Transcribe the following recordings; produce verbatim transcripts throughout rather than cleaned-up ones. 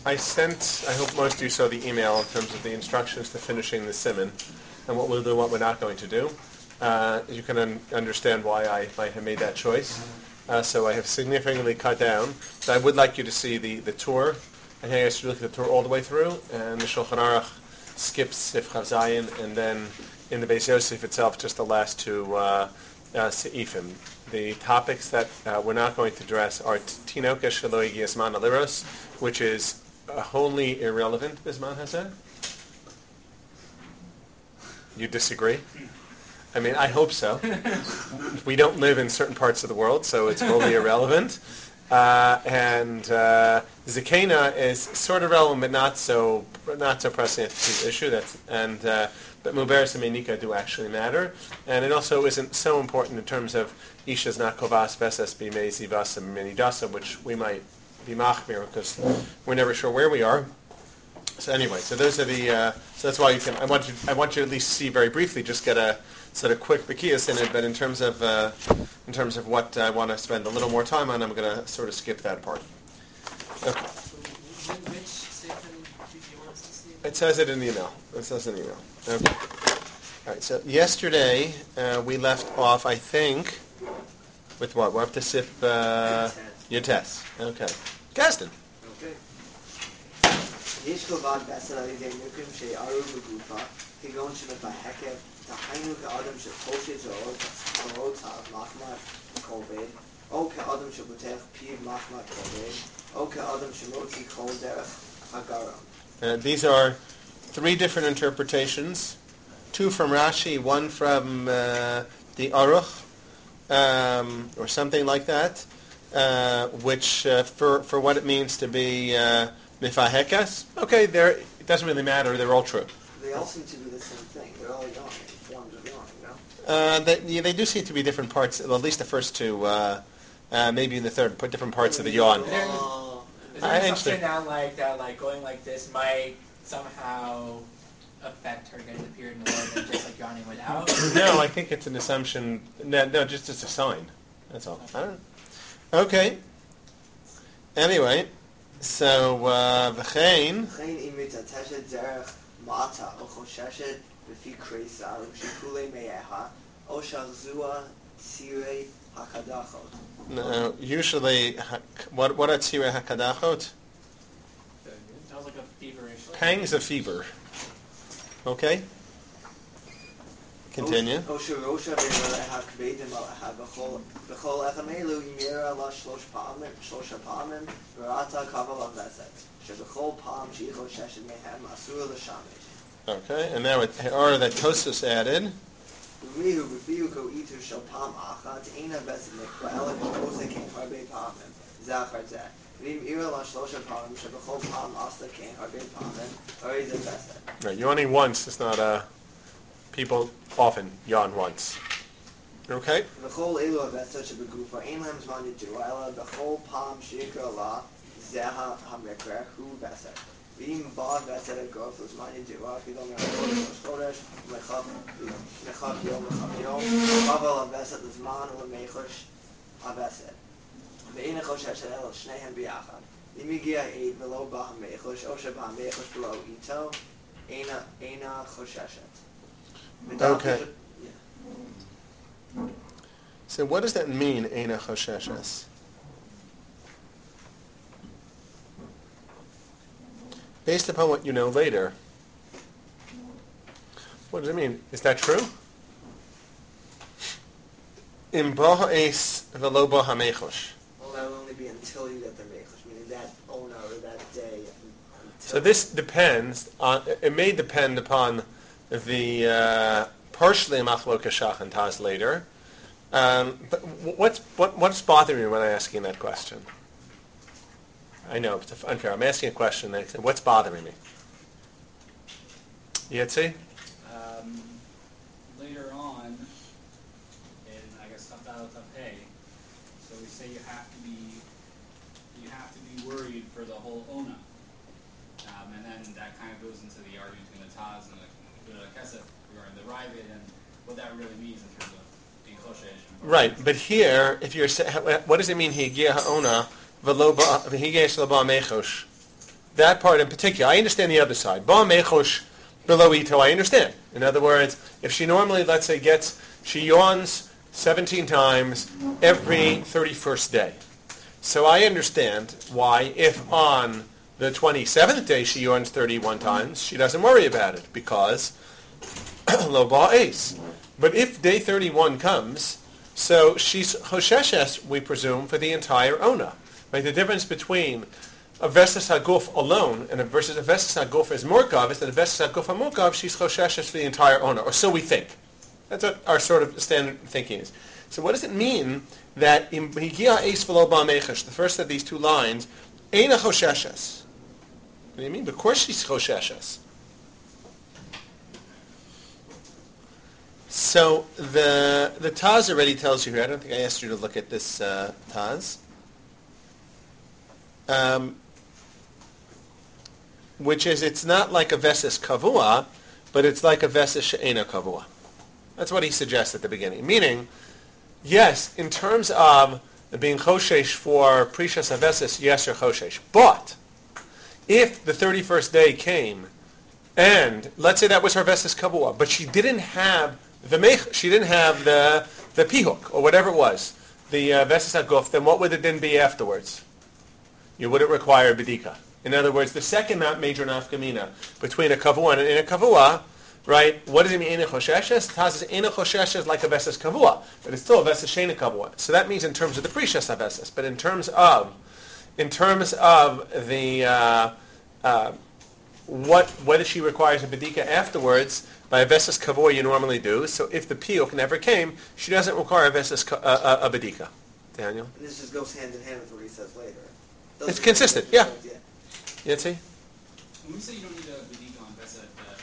I sent, I hope most of you saw the email in terms of the instructions to finishing the siman and what we'll do, what we're not going to do. Uh, you can un- understand why I might have made that choice. Uh, so I have significantly cut down. So I would like you to see the, the tour. I think I should look at the tour all the way through, and the Shulchan Aruch skips Sif Chav Zayin, and then in the Beis Yosef itself, just the last two uh, uh, Seifim. The topics that uh, we're not going to address are Tinoka Shelo Yigias Man Aliros, which is uh, wholly irrelevant, Bisman Hazeh. You disagree? I mean, I hope so. We don't live in certain parts of the world, so it's wholly irrelevant. Uh, and uh, Zakena is sort of relevant, but not so not so pressing an issue. That's and uh, but Muberes and Menika do actually matter, and it also isn't so important in terms of Isha's not kovas vesas b'mei zivas and minidasa, which we might be machmir because we're never sure where we are. So anyway, so those are the. Uh, so that's why you can. I want you. I want you to at least see very briefly. Just get a sort of quick bakias in it. But in terms of uh, in terms of what I want to spend a little more time on, I'm going to sort of skip that part. Okay. Which statement did you want us to see? It says it in the email. It says in the email. Okay. All right. So yesterday uh, we left off, I think, with what? We're up to sip uh, your test. Okay. Gaston. Okay. יש כובד בעשר על ידי נוקרים שיערו בגופה, כגון שמבהקת, תחיינו כאדם שחושת זרועות מחמת כובד, או כאדם שבוטח פיו מחמת כובד, או כאדם שמוציא כל דרך הגרם. These are three different interpretations, two from Rashi, one from uh, the Aruch, um, or something like that, uh, which uh, for for what it means to be uh, Mifahekas. Okay, they're, it doesn't really matter. They're all true. They all seem to be the same thing. They're all yawning, forms of yawning, no? Uh, they, yeah, they do seem to be different parts, well, at least the first two, uh, uh, maybe in the third, put different parts of the yawn. Is there, Oh. is there I an understand. assumption that like that like going like this might somehow affect her getting the period more than just like yawning without? No, I think it's an assumption. No, no, just it's a sign. That's all. I don't know. Okay. Anyway, so v'chein. לכן אם מתעטשת דרך מעטה או חוששת בפי קריסה ושיקולי מאיה, או שחזוה צירי הקדחות. No, usually, ha- what what are tzirei hakadachot? Sounds like a feverish. Pangs of fever. Okay. Continue. או שראשה ואיבריה כבדים עליה בכל אחד מאלו ימירה לה שלוש פעמים, שלושה פעמים וראתה קבל הווסת, שבכל פעם שהיא חוששת מהם אסור לשמש. Okay, and now it, or that Tosus added. ומיהו בפיהו כאיתו של פעם אחת, אין הווסת נקבע, אלא כשעושה כן הרבה פעמים, זה אחר זה. ואם עירה לה שלושה פעמים, שבכל פעם עשתה כן הרבה פעמים, הרי זה וסת. Right, yawning once is not a. People often yawn once. Okay? וכל אלו הווסת שבגופה אין להם זמן ידוע, אלא בכל פעם שיקרא לה, זה המקרה הוא וסת. ואם בא וסת הגוף לזמן ידוע, כאילו מהחודש לחודש, מחך יום לחך יום, אבל הווסת לזמן ולמיחוש הווסת. ואין החוששת אלא שניהם ביחד. אם הגיע עד ולא בא המיחוש, או שבא המיחוש ולא איתו, אינה חוששת. Okay. So what does that mean, Eina Chosheshes? Based upon what you know later, what does it mean? Is that true? Im bo ha'es v'lo bo ha'mechosh. Well, that will only be until you get the mechush, meaning that owner or that day. So this depends on, it may depend upon the uh, partially machlok shach and taz later. Um, but what's what, what's bothering me when I'm asking that question? I know it's unfair. I'm asking a question. And I say, what's bothering me? Yetzi? Um, later on, in I guess Tafdal Tapeh, so we say you have to be you have to be worried for the whole ona, um, and then that kind of goes into the argument between the Taz and the the Kesef regarding the Ravid and what that really means in terms of being Choshesh. Right, but here, if you're, sa- what does it mean? Higia ha'ona v'lo ba- v'higia shelo ba mechosh. that part in particular. I understand the other side. Ba mechosh below ito, I understand. In other words, if she normally, let's say, gets, she yawns seventeen times every thirty-first day. So I understand why if on the twenty-seventh day she yawns thirty-one times, she doesn't worry about it, because lo ba'es. But if day thirty-one comes, so she's chosheshes, we presume, for the entire ona. Right? The difference between a vesses haguf alone and a versus a vesses haguf is morkav is that a vesses haguf morkav, she's chosheshes for the entire ona, or so we think. That's what our sort of standard thinking is. So what does it mean that in Higia Eis V'lo Ba Mechesh, the first of these two lines, Eina Chosheshes? What do you mean? Of course she's Chosheshes. So the the Taz already tells you here. I don't think I asked you to look at this uh, Taz. Um, which is, it's not like a Veses Kavua, but it's like a Veses She'ena Kavua. That's what he suggests at the beginning. Meaning, yes, in terms of being choshesh for prishas avesis, yes, you're choshesh. But if the thirty-first day came, and let's say that was her vesis kavua, but she didn't have the mech, she didn't have the the pihuk or whatever it was, the uh, vesis haguf, then what would it then be afterwards? You wouldn't require a bedika. In other words, the second not major nafkamina between a kavua and a kavua. Right? What does it mean, Eina Chosheshes? Taz is Eina Chosheshes like a Veses Kavua, but it's still a Veses She'ena Kavua. So that means in terms of the Prishas HaVeses, but in terms of, in terms of the, uh, uh, what, whether she requires a Bedika afterwards, by a Veses Kavua you normally do, so if the Piyuk never came, she doesn't require a Veses, uh, a Bedika. Daniel? And this just goes hand in hand with what he says later. Those It's are consistent, the yeah. things, Yeah, see? When we say you don't need a Bedika on Vesa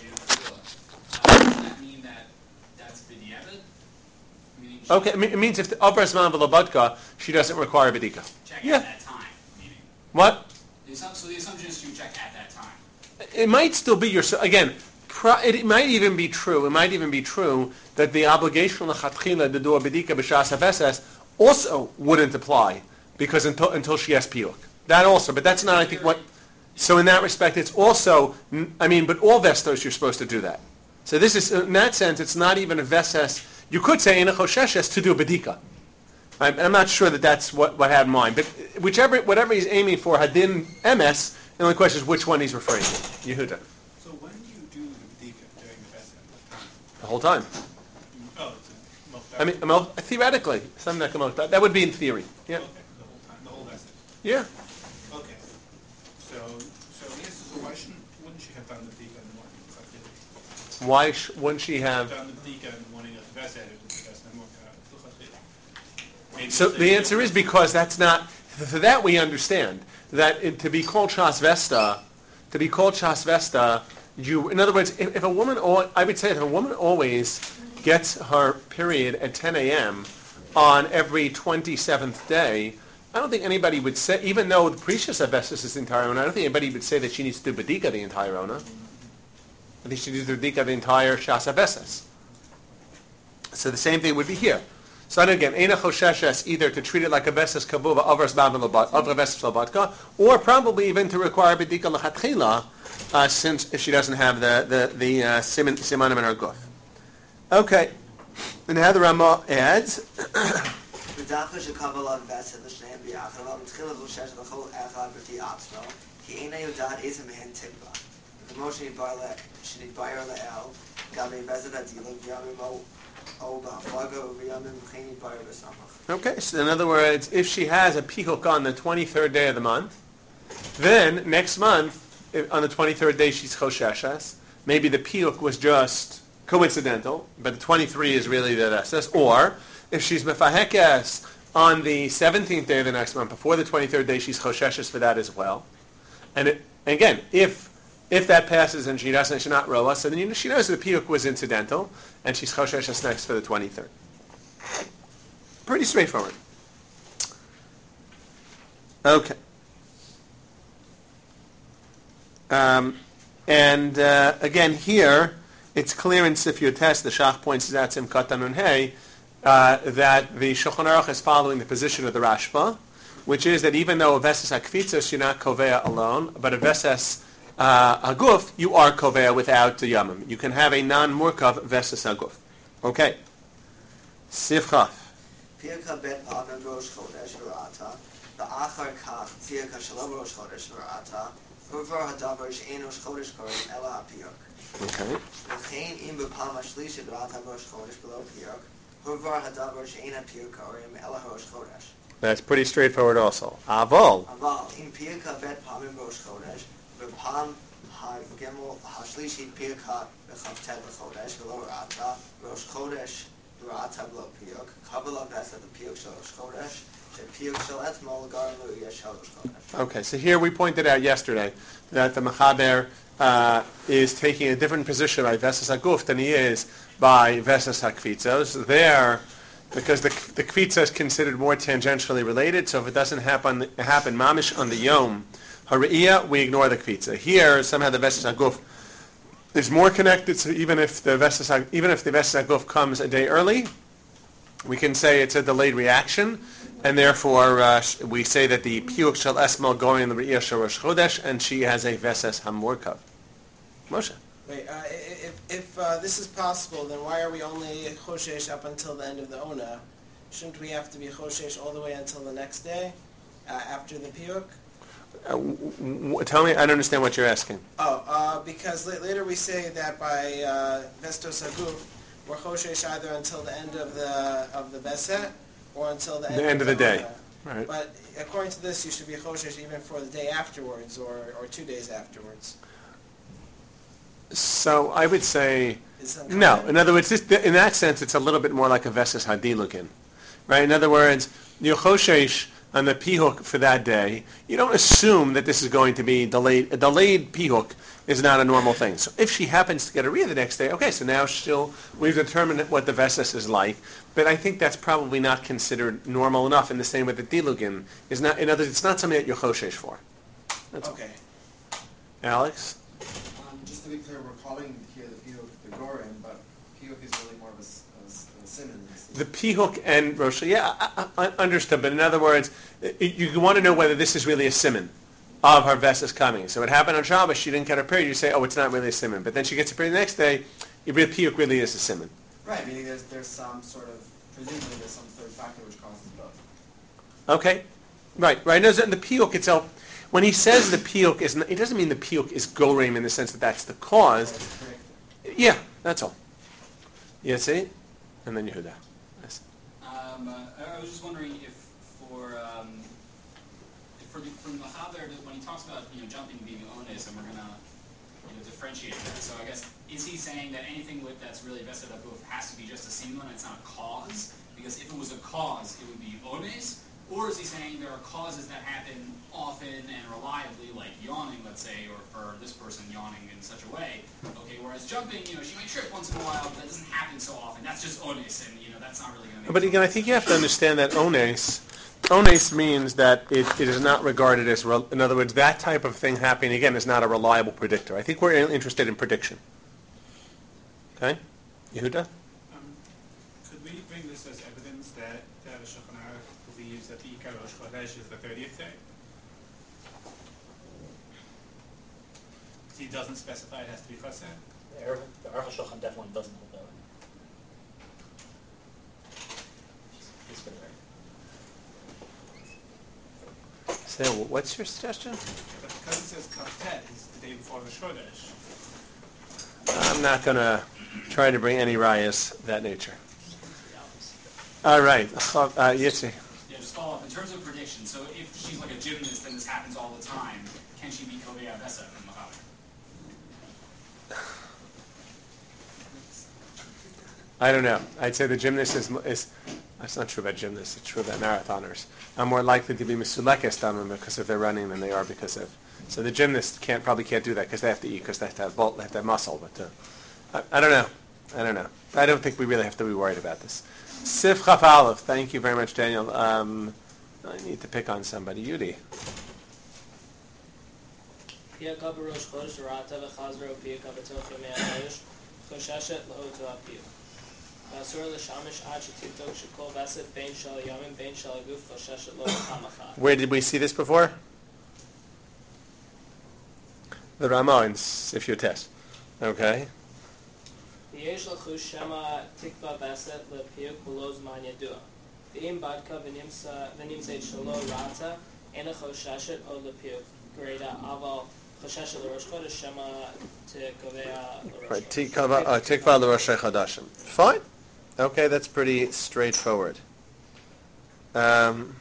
uh, does that mean that that's b'diavad? Meaning she Okay, it means if the upper Zman V'labadka, she doesn't require a Bedika. check Yeah. at that time. Meaning, What? the assum- so the assumption is you check at that time. It might still be your, again, pro, it, it might even be true, it might even be true that the obligation of Lechatchila to do a Bedika B'Shas HaVeses also wouldn't apply, because until, until she has Piyuk. That also, but that's not, I think, what, so in that respect, it's also, I mean, but all Vestos you're supposed to do that. So this is, in that sense, it's not even a Veses, you could say Eina Chosheshes to do a Bedika. I'm, I'm not sure that that's what, what I had in mind, but whichever, whatever he's aiming for, Hadin M S, the only question is which one he's referring to. Yehuda. So when do you do the Bedika during the Vesa? What time? The whole time. Oh, it's a Mokhtar. I mean, well, theoretically, something that, come out, that, that would be in theory. Yeah. Okay, the whole time, the whole Vesa. Yeah. Okay. So, so yes, so why shouldn't, wouldn't she have done the Bedika in the morning? L'chatchila? Why sh- wouldn't she have... Done the Bedika in the morning of the Vesa, it was the Vesa Mokhtar, L'chatchila. Maybe So it's the like- answer is because that's not... For that we understand. That it, to be called Shas Vesta, to be called Shas Vesta, you... In other words, if, if a woman... Al- I would say if a woman always gets her period at ten a.m. on every twenty-seventh day, I don't think anybody would say, even though the Precious Avestis is the entire Ona, I don't think anybody would say that she needs to do Bedika the entire Ona. I think she needs to do Bedika the entire Shas Avestis. So the same thing would be here. So then again, Eina Chosheshes, either to treat it like a Veses Kavuva, Avras Veses Labatka, or probably even to require Bedika L'chatchila, uh, since she doesn't have the, the, the uh, siman, simanim in her guf. Okay. And now the Ramah adds, בדווקא שקבלה וסת לשניהם ביחד, אבל מתחיל לבושש לכל אחד בפי עצמו, כי אינה יודעת איזה מהן תקווה. וכמו שנתבהר לאל, גם בבזת הדילה בימים או בהפלגה ובימים וכן יתבהר בסמך. okay, so in other words, if she has a pihuk on the twenty-third day of the month, then next month, if, on the twenty-third day she's chosheshes, maybe the pihuk was just coincidental, but the twenty-three is really the Veses, or if she's mefahekes on the seventeenth day of the next month, before the twenty-third day, she's chosheshes for that as well. And it, again, if if that passes and she doesn't, she's not roa, so then you know, she knows the piyuk was incidental, and she's chosheshes next for the twenty-third. Pretty straightforward. Okay. Um, and uh, again, here, it's clear in Sif Yotes, the Shach points out Sim Katanun Hey, Uh, that the Shulchan Aruch is following the position of the Rashba, which is that even though a Veses HaKvitzos, you're not Kovea alone, but a Veses uh, Haguf, you are Kovea without the Yamim. You can have a non-Murkav Veses Haguf. Okay. Sivchaf. Pirka bet Pavim Rosh Chodesh V'Ra'ata, V'achar Kach Tzirka Shalom Rosh Chodesh V'Ra'ata, Uvar Hadavar She'en Rosh Chodesh Korim Ela HaPiyok. Okay. V'chein Im B'Pam HaShlishit V'Ra'ata Rosh Chodesh Below Piyok, Uvar Hadavar She'en HaPiyok Korim Ela Rosh Chodesh. That's pretty straightforward also. Aval. Aval Im Pirka bet Pavim Rosh Chodesh, V'Pam HaGimel HaShlishit Pirka V'Chavtet V'Chodesh Below Ra'ata, Rosh Chodesh V'Ra'ata Below Piyok, Kabbalah V'Esat Piyok Shel Rosh Chodesh, Shepiyok Shel Etmol Garim L'Uyeh Shel Rosh Chodesh. Okay, so here we pointed out yesterday that the Mechaber uh, is taking a different position by Veses HaGuf than he is by Veses HaKvitzos. There, because the the Kvitza is considered more tangentially related, so if it doesn't happen happen mamish on the Yom Hariyah, we ignore the Kvitza. Here, somehow the Veses HaGuf is more connected, so even if the Veses Ha- even if the Veses HaGuf comes a day early, we can say it's a delayed reaction, and therefore uh, we say that the Piyuk Shel Esmel going in the Re'iyah Shel Rosh Chodesh, and she has a Veses HaMurkav. Moshe. Wait, uh, if, if uh, this is possible, then why are we only Choshesh up until the end of the Ona? Shouldn't we have to be Choshesh all the way until the next day, uh, after the Piyuk? Uh, w- w- tell me, I don't understand what you're asking. Oh, uh, because la- later we say that by uh, Vestos Haguf, we're Choshesh either until the end of the of the Beset, or until the end, The end of the day. Ona. Right. But according to this, you should be Choshesh even for the day afterwards, or, or two days afterwards. So I would say, Is that no. correct? In other words, this, in that sense, it's a little bit more like a Veses Hadilukin. Right? In other words, you're Choshesh on the Pihuk for that day. You don't assume that this is going to be delayed. A delayed Pihuk is not a normal thing. So if she happens to get a Riyah the next day, okay, so now she'll, we've determined what the Veses is like. But I think that's probably not considered normal enough, in the same way that Dilugin is not, in other words, it's not something that you're Choshesh for. That's Okay. Alex? Um, just to be clear, we're calling here the Piyuk the Gorim, but Piyuk is really more of a, s- a s- a simon. The Pihuk and Rosh, yeah, I, I, I understood. But in other words, i- you want to know whether this is really a simon of her Veses coming. So it happened on Shabbos, she didn't get her period. You say, oh, it's not really a simon. But then she gets her period the next day, the Pihuk really is a simon. Right, meaning there's there's some sort of, presumably there's some third factor which causes both. Okay, right, right. No, so the Pihuk itself, when he says the Pihuk is, it doesn't mean the Pihuk is Gorim in the sense that that's the cause. It's predicted. Yeah, that's all. You see? And then Yehuda. Yes. Um, uh, I was just wondering if for um, if for the from the Chaver, when he talks about you know jumping being ones, and we're gonna you know differentiate that. So I guess is he saying that anything with that's really vested up with has to be just a single and it's not a cause? Because if it was a cause, it would be ones. Or is he saying there are causes that happen often and reliably, like yawning, let's say, or for this person yawning in such a way? Okay, whereas jumping, you know, she might trip once in a while, but that doesn't happen so often. That's just ones, and you know, that's not really going to make But again, I think you have to understand that ones, ones means that it, it is not regarded as, re- in other words, that type of thing happening, again, is not a reliable predictor. I think we're in- interested in prediction. Okay? Yehuda? Um, could we bring this as evidence that that the Shulchan Aruch believes that the Ikar Rosh Chodesh is the thirtieth day? He doesn't specify it has to be Chassid. The Aruch the Aruch HaShulchan definitely doesn't hold that way. It's for the record. So what's your suggestion? But because it says Kaftet is the day before Rosh Chodesh, I'm not going to try to bring any rayas of that nature. All right. Uh, Yitzi. Yeah, just follow up. In terms of prediction, so if she's like a gymnast and this happens all the time, can she be Kovea Vesa from the Chaver? I don't know. I'd say the gymnast is, is that's not true about gymnasts. It's true about marathoners. I'm more likely to be misulekes damim because if they're running than they are because of. So the gymnast can't probably can't do that because they have to eat because they have to have bulk, they have to have muscle. But uh, I, I don't know. I don't know. I don't think we really have to be worried about this. Sif Chaf Aleph. Thank you very much, Daniel. Um, I need to pick on somebody. Yudi. Pia Kaba Rosh Chodesh Rata V'Chazra Pia Kaba Tocha Mei HaChodesh Chosheshet L'Oto HaPia. Where did we see this before? The Ramah in Sifyot Tes. Okay. Right, tikva uh, tikva l'rosh chodashim. Fine. Okay, that's pretty straightforward. Um,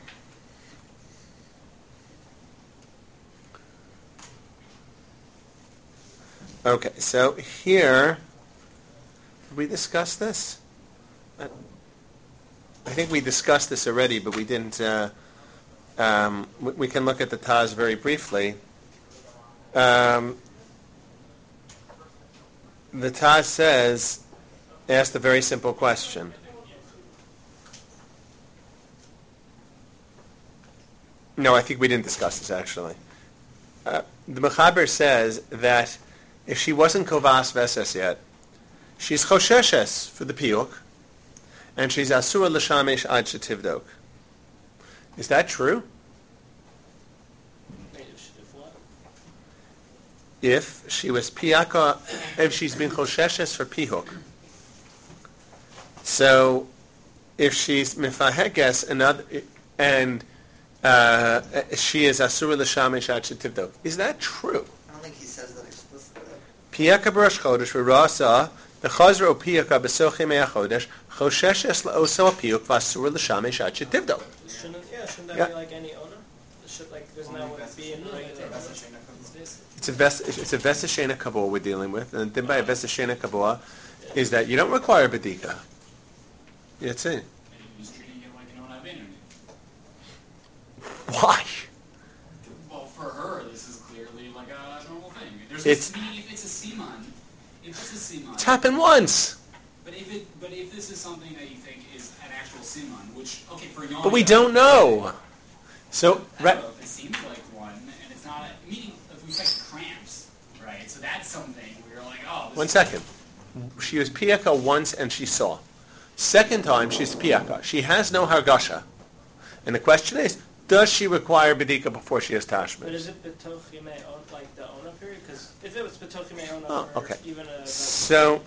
okay, so here, did we discuss this? I, I think we discussed this already, but we didn't. Uh, um, we, we can look at the Taz very briefly. Um, the Taz says, asked a very simple question. No, I think we didn't discuss this actually. Uh, the Mechaber says that if she wasn't kovas veses yet, she's chosheshes for the piyuk, and she's asura l'shamesh ad shetivdok. Is that true? If she was piyaka, if she's been chosheshes for pihuk. So, if she's mifahekes another, and uh, she is asura l'shamesh ad shetivdok. Is that true? I don't think he says that explicitly. Piyaka b'rosh chodesh v'rasa v'chazra o piyaka b'sochi mei chodesh chosheshes la'osa piyuk v'asura l'shamesh ad shetivdok. Shouldn't, yeah, shouldn't that Yeah. be like any owner? It should, like, there's no way to be in the regular owner. It's a ves, it's a vesashena kabor we're dealing with, and then by a vesashena kabor is that you don't require bedika. That's it. And he's treating it like an onav internet. Why? Well, for her, this is clearly like a normal thing. There's It's- a, meaning if it's a siman, if it's a siman. It's happened once, But if it, but if this is something that you think is an actual siman, which okay for Yom. but we don't know. So, I right. don't know if it seems like one, and it's not. A, meaning, if we take cramps, right? So that's something where you're like, oh. This One is- second. She was piyaka once and she saw. Second time she's piyaka. She has no hargasha. And the question is, does she require bedika before she has But tashmish? is it betoch yemei on like the owner period? Because if it was betoch yemei on Oh, or okay. even a So,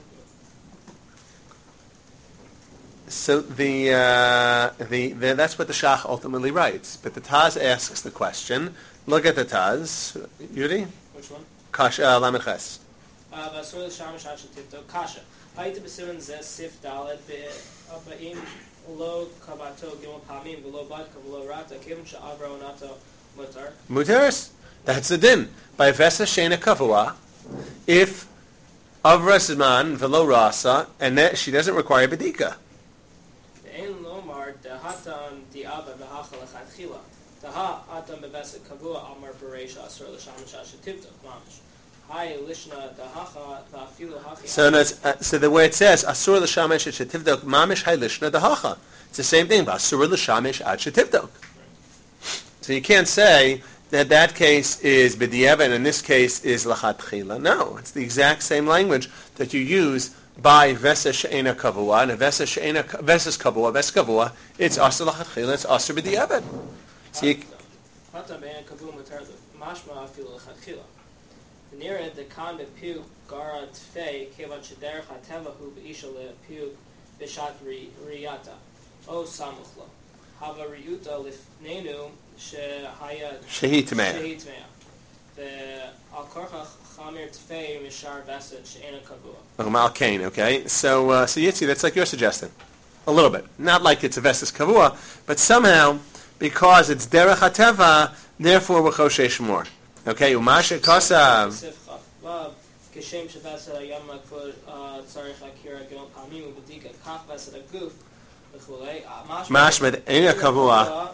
so the, uh, the the that's what the Shach ultimately writes. But the Taz asks the question. Look at the Taz, Yuri. which one? Kash uh, Lamed Ches. Basur l'shamish ad shetivdok kasha. Hayit b'siman zeh sif daled be'aba'im lo kabato gimel pamim v'lo badka v'lo rata kivin she'avra onato mutar. Muteris. That's the din. By Vesa Shena Kavua, if Avra Zman velo Rasa, and that she doesn't require bedika. Ein lomar dehatan di'aba v'hacha l'chadchila. Daha atam bevesa kavua amar bereisha asur l'shamish ad shetivdok mamish. Hay lishna dahacha va'afilu hachi. So, that's, uh, so the way it says, Asur l'shamesh ad shetivdok mamish hay lishna dahacha. It's the same thing, but Asur l'shamesh ad shetivdok. So you can't say that that case is b'di'eva and in this case is l'chatchila. No, it's the exact same language that you use by vesa she'ena kavua, and a vesa she'ena vesas kavua, ves kavua, it's asur l'chatchila, it's asur b'di'eva. So you, Hatam be'en kavua mutar mashma afilu l'chadchila. Near the kan be'piuk gara tfei kevan shederech hatevahu be'isha le'piuk b'shat riyata. O samuchlo. Hava riyuta lifnenu shehaya shehi tameh. shehi tmeya. Ve'al korcha chamir tfei mishar vesed she'ena kavua. Malkain, okay? So, uh, so Yitzi, that's like you're suggesting. A little bit. Not like it's a vestas kavua, but somehow, because it's derech hateva, therefore we're choshesh more. Okay, umashe kosav. Sif chaf vav כשם שבסד היום הכבוד צריך להכיר גמל פעמים ובדיקה כך בסד הגוף וכולי. משמע אין הקבוע.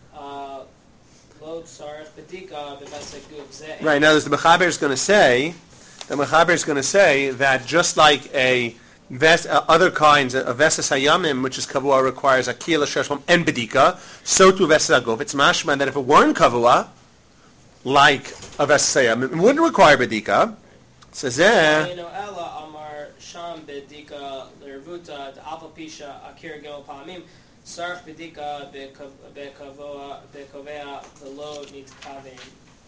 לא צריך בדיקה בבסד הגוף. זה... Right, now the Mechaber is going to say, the Mechaber is going to say that just like a ves, uh, other kinds of vesas hayamim, which is kavua, requires a kiyah l'sheshmam and bedika, so too vesas aguf. It's mashma that if it weren't kavua, like a vesas hayamim, it wouldn't require bedika. So there. אינו אלא אמר שם בדיקה לרביע Sharbuta, the Alpha Pisha, Akira Gil Pamim, Sarch Bedika, Bekavea, the low needs Kavin.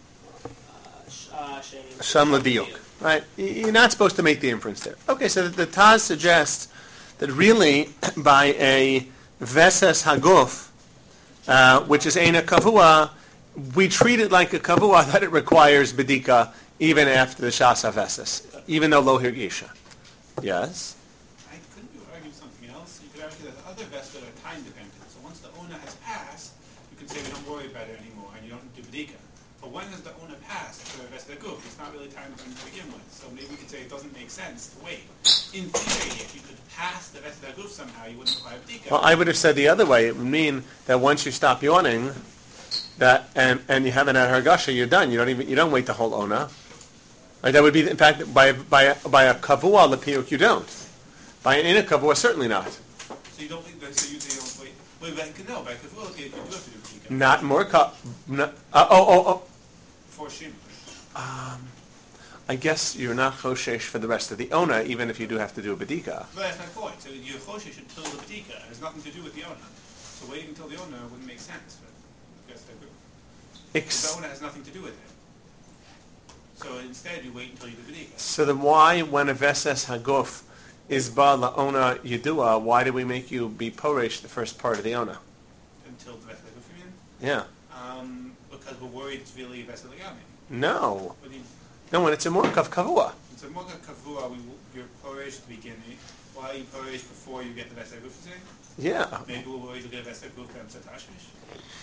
Sham Ladiyuk. Right? You're not supposed to make the inference there. Okay, so the, the Taz suggests that really by a Veses Haguf, uh, which is Eina Kavua, we treat it like a Kavua that it requires Bedika even after the Shasa Veses, even though Lo Hirgisha. Yes? I couldn't you argue something else? You could argue that the other vests that are time dependent. So once the owner has passed, you can say we don't worry about it anymore and you don't do Bedika. But when has the owner passed for the rest of the group? It's not really time dependent to begin with. So maybe we could say it doesn't make sense to wait. In theory, if you could pass the rest of the group somehow, you wouldn't require Bedika. Well, I would have said the other way. It would mean that once you stop yawning, that and, and you haven't had Hargasha, you're done. You don't even you don't wait the whole Ona. Right? That would be, in fact, by by a, by a Kavua Lepiyuk, you don't. By an Ina Kavua, certainly not. So you don't think that, so you, you don't wait. Wait, but no, by Kavua Lepiyuk, you do have to do Bedika. Not more ka, not, uh, oh, oh, oh. For Shim. Um, I guess you're not Choshesh for the rest of the Ona, even if you do have to do a Bedika. But that's my point. So you're Choshesh until the Bedika. It has nothing to do with the owner. So waiting until the owner wouldn't make sense. But I guess the group. Ex- The owner has nothing to do with it. So instead, you wait until you do Bedika. so then why, when a Veses Haguf is Ba La'ona Yedua, why do we make you be Poresh the first part of the Ona? Until the rest of the group, you mean? Yeah. Um, because we're worried it's really Vesa Legami. No. What do you, No, when it's a Morkav Kavua. it's a Mocha Kavua, we, you're Poresh at the beginning. Why are you Poresh before you get the Vesa group, you say? Yeah. Maybe we're worried you'll get a Vesa group and Satashmish.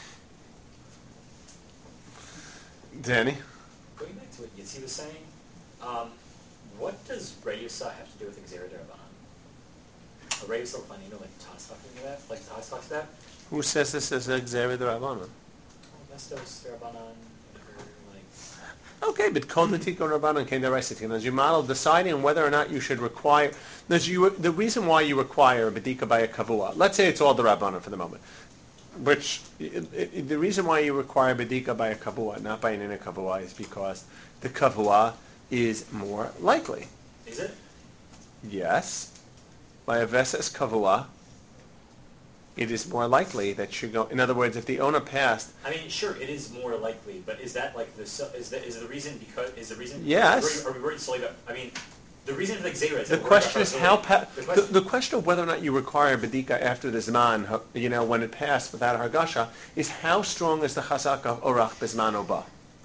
Danny? Going back to what Yitzi was saying, um, what does Reyusa have to do with Xer Darabanan? Are Reyusa Planino like Taz talking about? Like Taz talks about? Who says this is a Xeri Darabanan? Oh, Vestos Darabanan, like... Okay, but Kol Natiko Rabbanan came to Raisitin. As you model deciding whether or not you should require, as you, the reason why you require a Bedika by a Kavua, let's say it's all the Rabbanan for the moment, which, it, it, the reason why you require Bedika by a Kavua, not by an inner Kavua, is because the Kavua is more likely. Is it? Yes. By a Veses Kavua, it is more likely that you go. In other words, if the owner passed, I mean, sure, it is more likely, but is that like the so- is that is the reason because is the reason? Yes. Are we, are we worried solely about? I mean, the reason for the Xera is the that we're question worried is about how. possibility. Pa- the the, question, the question of whether or not you require Bedika after the Zman, you know, when it passed without Hargasha, is how strong is the Chazak of Orach Bizman Oba.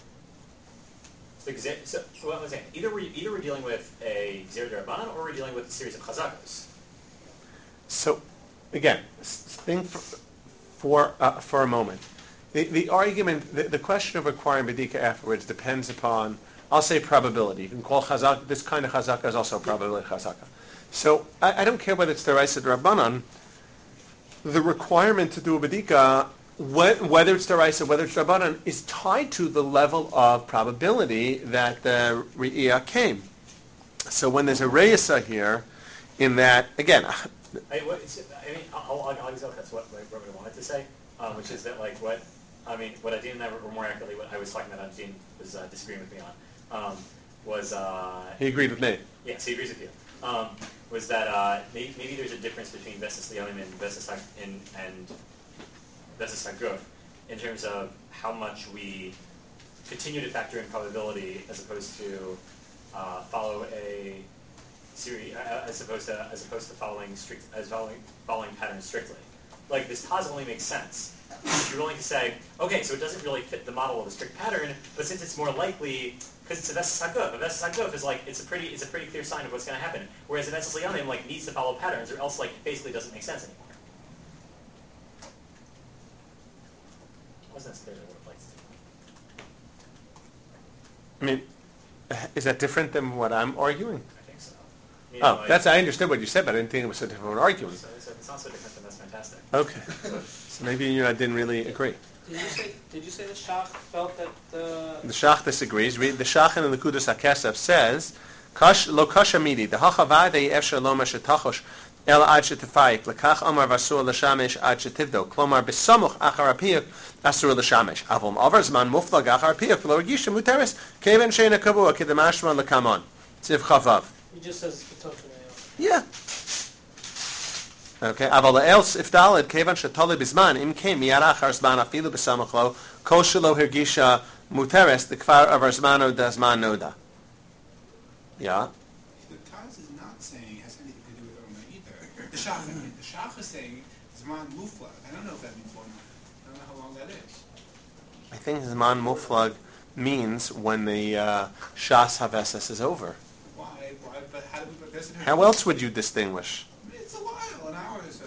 the Xer, so, so what I'm saying, either we're either we're dealing with a Xer Darabanan or we're dealing with a series of Chazakos. So, again, s- think for for, uh, for a moment. The, the argument, the, the question of requiring Bedika afterwards depends upon, I'll say probability. You can call Chazak, this kind of Chazaka is also probability Chazaka. So, I, I don't care whether it's the Raisa Rabbanan, the requirement to do a Bedika, wh- whether it's the Raisa, whether it's Rabbanan, is tied to the level of probability that the Re'iyah came. So when there's a Reisa here, in that, again, I mean, what, it's, I mean, I'll, I'll, I'll use that's what like, what I wanted to say, um, which is that like what I mean, what Adin and I were, or more accurately, what I was talking about, Adin was uh, disagreeing with me on, um, was uh, he agreed with me. yes, he agrees with you. Um, was that uh, maybe, maybe there's a difference between Vesas Leonim and Vesas Hag- and, and Vesas Haguf in terms of how much we continue to factor in probability as opposed to uh, follow a series, uh, as opposed to as opposed to following strict as following following patterns strictly. Like this Taz only makes sense if you're willing to say, okay, so it doesn't really fit the model of a strict pattern, but since it's more likely, because it's a Vesas Haguf, a Vesas Haguf is like it's a pretty it's a pretty clear sign of what's going to happen. Whereas a Vesas Leonim like needs to follow patterns, or else like it basically doesn't make sense anymore. Wasn't necessarily what it likes to. I mean, is that different than what I'm arguing? I think so. You Oh, know, like, that's I understood what you said, but I didn't think it was so different from arguing. So, so if it's not so different, then that's fantastic. Okay, so maybe you know, I didn't really agree. Did you say? Did you say the Shach felt that the? The Shach disagrees. Read the Shach in the Kudas HaKesef says, "Kash lo kasha midi the hachavadei efshar lo mashatachosh el ad shetafayik lekach amar vasur l'shamesh ad shetivdo klomar besamuch achar apiyuk asur l'shamesh avom avar zman muflag achar apiyuk lo regisha muteres keven sheina kavua kedemashman lekamon tziv chavav." He just says the total. Yeah. Okay, אבל else if daled כיוון שתלוי בזמן, אם כן מיד אחר זמן אפילו בסמוך לו, כל שלא הרגישה מותרת, כבר עבר זמן או דזמן נודע. Yeah. The Taz is not saying it has anything to do with Ona either. The Shach, I mean, the Shach is saying Zman Muflag. I don't know if that means one. I don't know how long that is. I think Zman Muflag means when the uh, Shas Haveses is over. Why? Why? But how do we? But doesn't How else would you distinguish? I mean, it's a while, an hour or so.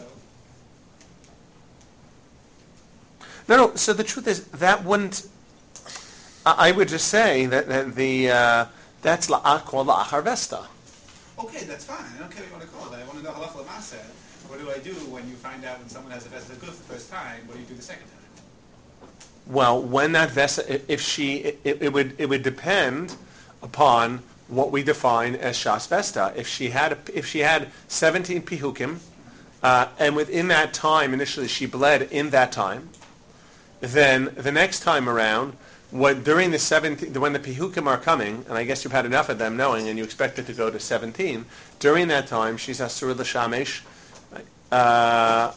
No, no. So the truth is that wouldn't. I, I would just say that, that the uh, that's la'ach called la'achar vesta. Okay, that's fine. I don't care what you want to call it. I want to know halacha l'maseh. What do I do when you find out when someone has a vesta good for the first time? What do you do the second time? Well, when that vesta, if she, it, it would it would depend upon what we define as shas vesta. If she had a, if she had seventeen pihukim, uh, and within that time initially she bled in that time, then the next time around, what during the seventeen, when the pihukim are coming, and I guess you've had enough of them knowing, and you expect it to go to seventeen, during that time she's asur l'shamesh. Uh,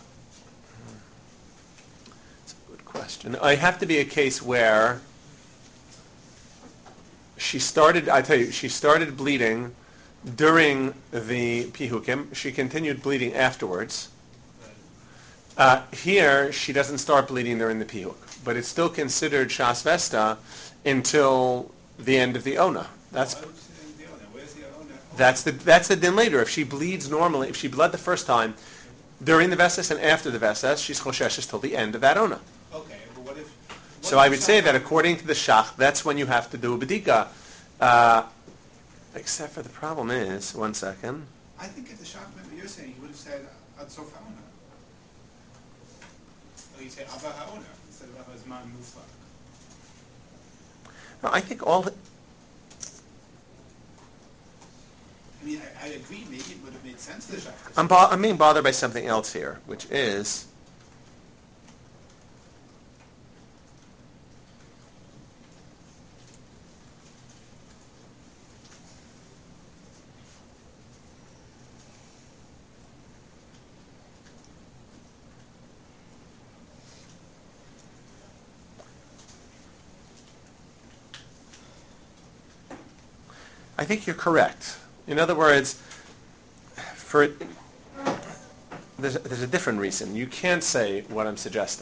Question. I have to be a case where she started, I tell you, she started bleeding during the pihukim. She continued bleeding afterwards. Uh, here, she doesn't start bleeding during the pihuk, but it's still considered shas vesta until the end of the ona. That's that's the that's the din later. If she bleeds normally, if she bled the first time during the vestas and after the vestas, she's chosheshes till the end of that ona. Okay, but what if... What So if I would say that according to the shach, that's when you have to do a bedika. Uh, except for the problem is, one second. I think if the Shach meant what you're saying, he would have said Ad Sof HaOna. Or he'd say Abba HaOna instead of Abba Zman Muflag. No, I think all. The, I mean, I, I agree, maybe it would have made sense to the Shach. I'm, bo- I'm being bothered by something else here, which is I think you're correct. In other words, for there's, there's a different reason. You can't say what I'm suggesting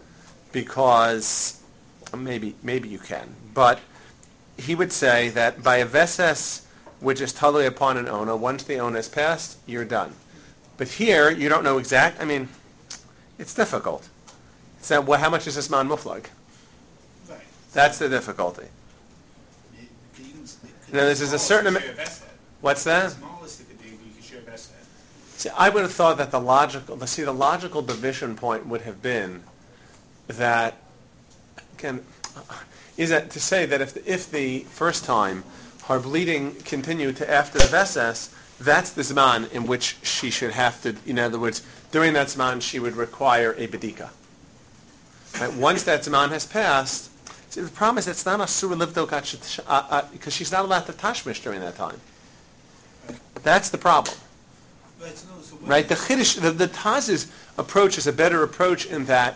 because maybe maybe you can, but he would say that by a veses which is totally upon an ona, once the ona is passed, you're done. But here you don't know exact. I mean, it's difficult. So well, how much is this man muflag? Right. That's the difficulty. Could you, could Now, this is a certain amount. What's that? The smallest it could be, we could share best set. See, I would have thought that the logical, see, the logical division point would have been that, again, is that to say that if the, if the first time her bleeding continued to after the veses, that's the zman in which she should have to, in other words, during that zman she would require a bedika. Right? Once that zman has passed, see, the problem is it's not a surah livdo because she's not allowed to tashmish during that time. That's the problem. Right, so no, so what Right? The Chiddush, the, the Taz's approach is a better approach in that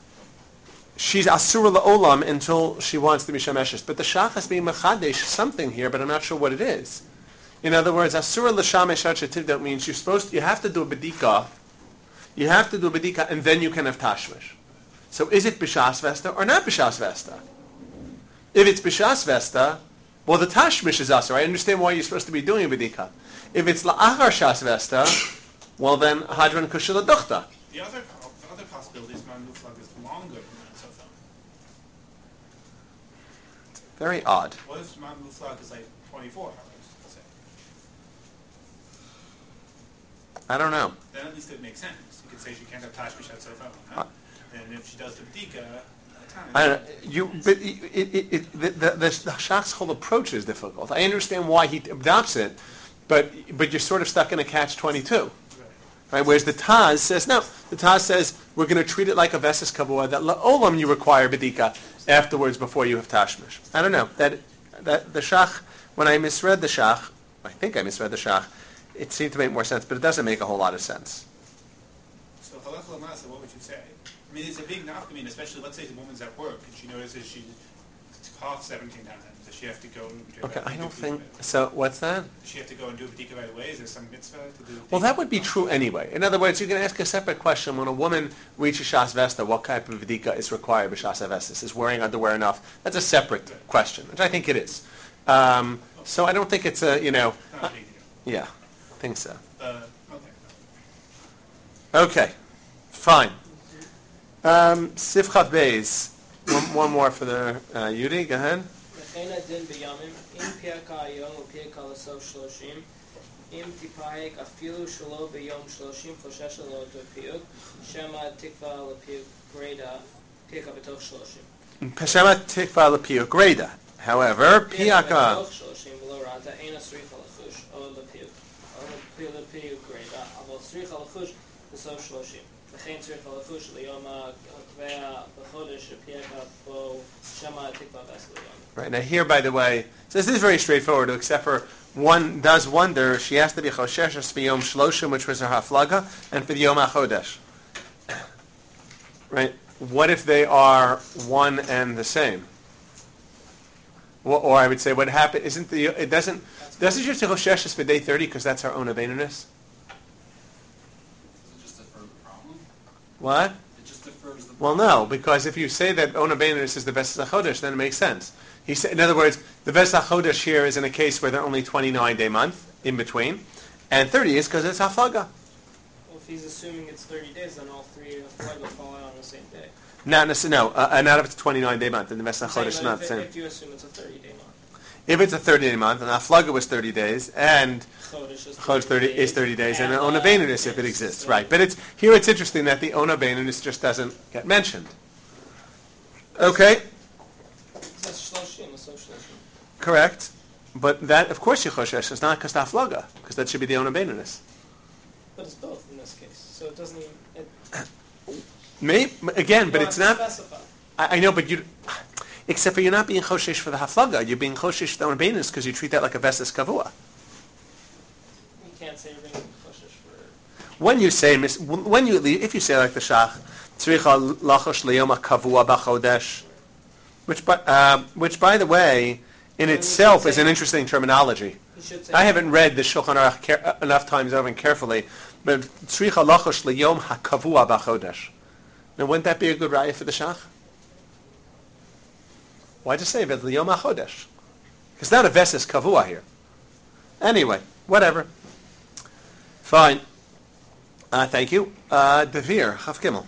she's asura la'olam until she wants to be shameshes. But the Shach has being mechadesh something here, but I'm not sure what it is. In other words, asura l'shamesh that means you're supposed to, you have to do a bedika, you have to do a bedika, and then you can have tashmish. So is it b'shas vesta or not b'shas vesta? If it's b'shas vesta, well, the tashmish is asur. I understand why you're supposed to be doing a bedika. If it's la'achar shas vesta, well then hadran kushila duchta. The other, the other possibility is Man Muflag is longer than Man Sofa. Very odd. What if Man Muflag is like twenty-four hours, let's say? I don't know. Then at least it makes sense. You could say she can't have Tashmish at Sofa. Uh, And if she does the B'dika, at time. I don't know. You, but it, it, it, the, the, the Shach's whole approach is difficult. I understand why he adopts it, but but you're sort of stuck in a catch twenty-two. Right? Whereas the Taz says, no, the Taz says, we're going to treat it like a Veses Kavua, that la'olam you require B'dika afterwards before you have Tashmish. I don't know. That, that the Shach, when I misread the Shach, I think I misread the Shach, it seemed to make more sense, but it doesn't make a whole lot of sense. halacha l'maaseh, what would you say? I mean, it's a big nafkamin, especially let's say the woman's at work and she notices she coughs seventeen times. Does she have to go and do Okay, a- I do don't a think bdika? so. What's that? Does she have to go and do a bdika right away? Is there some mitzvah to do? Well, that would be true anyway. In other words, you can ask a separate question. When a woman reaches Shas Vesta, what type of vidika is required by Shas Vestas? Is wearing underwear enough? That's a separate question, which I think it is. Um, so I don't think it's a, you know, Not a big deal. yeah, I think so. Uh, okay. Okay, fine. Um, Sifchat Beis. One, one more for the uh, Yudi. Go ahead. וכן הדין בימים, אם פרקה היום ופרקה לסוף שלושים, אם תפרק אפילו שלא ביום שלושים חושש לו אותו פיוק, שמא תקווה לפיוק גרידה, פרקה בתוך שלושים. Peshema tikva lepiuk greda. However, פרקה piaka. בתוך שלושים ולא ראתה, אין הצריכה לחוש, או לפיוק, או לפיוק גרידה, אבל צריכה לחוש בסוף שלושים. וכן צריכה לחוש ליום הקובע בחודש שפרקה בו שמא תקווה ועשר ליום. Right, now here, by the way, so this is very straightforward, except for one does wonder, she has to be Chosheshes for Yom Shloshim, which was her Haflaga, and for the Yom HaChodesh. Right? What if they are one and the same? Well, or I would say, what happened, isn't the, it doesn't, doesn't she have to Chosheshes for day thirty, because that's her own Aveninus? Does it just defer the problem? What? It just defers the Well, problem. no, because if you say that Ona Beinus is the Vesas HaChodesh, then it makes sense. He said, in other words, the Vesas HaChodesh here is in a case where they're only twenty-nine day month in between, and thirty is because it's Haflaga. Well, if he's assuming it's thirty days, then all three of them will fall out on the same day. Not necessarily, no, uh, not if it's a twenty-nine day month, and the Vesas I'm saying HaChodesh is that not the if, same. if you assume it's a thirty day month. If it's a thirty day month, and Haflaga was thirty days, and Chodesh is Chodesh thirty is thirty days, and an Ona uh, Beinus if it is exists, thirty. right? But it's here it's interesting that the Ona Beinus just doesn't get mentioned. Okay. That's shloshim, it's so shloshim. Correct, but that, of course, Yechoshesh is not because Haflaga, because that should be the Ona Beinus. But it's both in this case, so it doesn't even. It, Maybe, again, you but don't it's have not. to specify. I, I know, but you, except for you're not being choshesh for the haflaga. You're being choshesh for the Ona because you treat that like a vesas kavua. You can't say you're being choshesh for. When you say mis- when you if you say like the shach tzricha lachosh leyoma kavua b'chodesh, which by uh, which by the way in Well, you itself should is say- an interesting terminology. You should say. I haven't read the Shulchan Aruch care, enough times over and carefully, but tzricha lachosh leyom hakavua b'chodesh. Now, wouldn't that be a good raya for the shach? Why just say it liyom hachodesh? It's not a veses kavua here. Anyway, whatever. Fine. Uh, thank you. Uh, Devir, Chaf Gimel.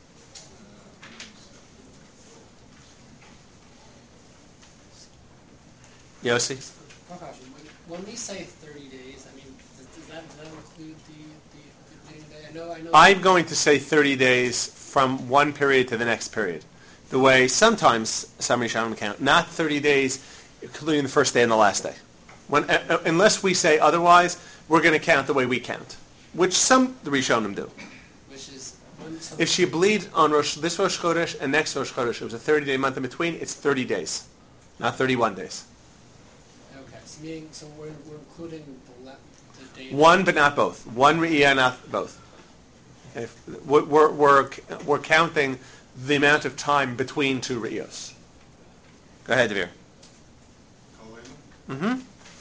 Yossi? One question. When, when we say thirty days, I mean, does, does that, does that include the, the, the beginning day? I know, I know. I'm going to say thirty days from one period to the next period. The way sometimes some Rishonim count, not thirty days, including the first day and the last day. When, uh, uh, unless we say otherwise, we're going to count the way we count, which some the Rishonim do. Which is, when, so If she bleeds on Rosh, this Rosh Chodesh and next Rosh Chodesh, it was a thirty-day month in between, it's thirty days, not thirty-one days. okay, so meaning, so we're, we're including the, le- the day. One, but not both. One Re'iyah, not both. If, we're, we're, we're, we're counting the amount of time between two Re'iyos. Go ahead, Devir. Mm-hmm.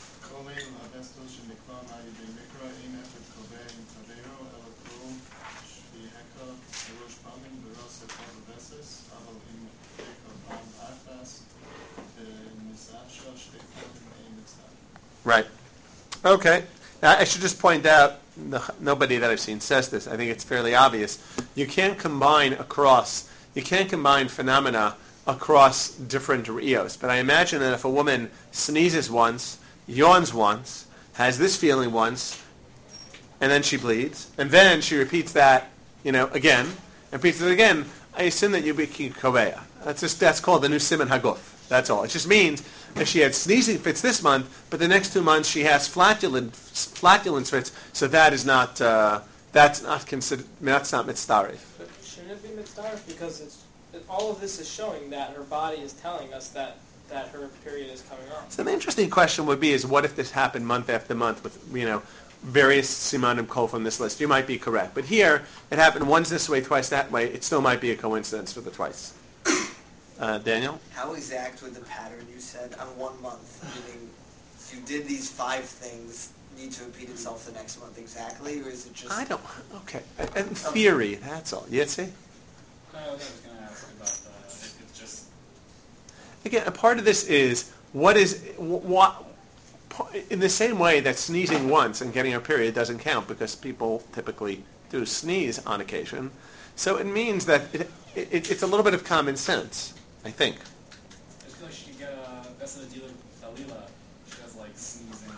Right. Okay. Now, I should just point out, no, nobody that I've seen says this. I think it's fairly obvious. You can't combine across, you can't combine phenomena across different Re'iyos. But I imagine that if a woman sneezes once, yawns once, has this feeling once, and then she bleeds, and then she repeats that, you know, again, and repeats it again, I assume that you be koveya. That's just that's called the new siman haguf. That's all. It just means that she had sneezing fits this month, but the next two months she has flatulent flatulence fits. So that is not uh, that's not considered. That's not mitzdarif. But shouldn't it be mitzvah? Because it's it, all of this is showing that her body is telling us that that her period is coming on. So the interesting question would be: is what if this happened month after month with you know various simanim kol from this list. You might be correct. But here, it happened once this way, twice that way. It still might be a coincidence for the twice. Uh, Daniel? How exact would the pattern you said on one month, meaning you did these five things, need to repeat itself the next month exactly, or is it just... I don't... Okay. In theory, that's all. Yitzi? No, I was going to ask about the, if it's just... Again, a part of this is, what is... what in the same way that sneezing once and getting a period doesn't count because people typically do sneeze on occasion, so it means that it, it, it's a little bit of common sense, I think. I just feel like she should get a best of the dealer Dalila. She does like sneezing.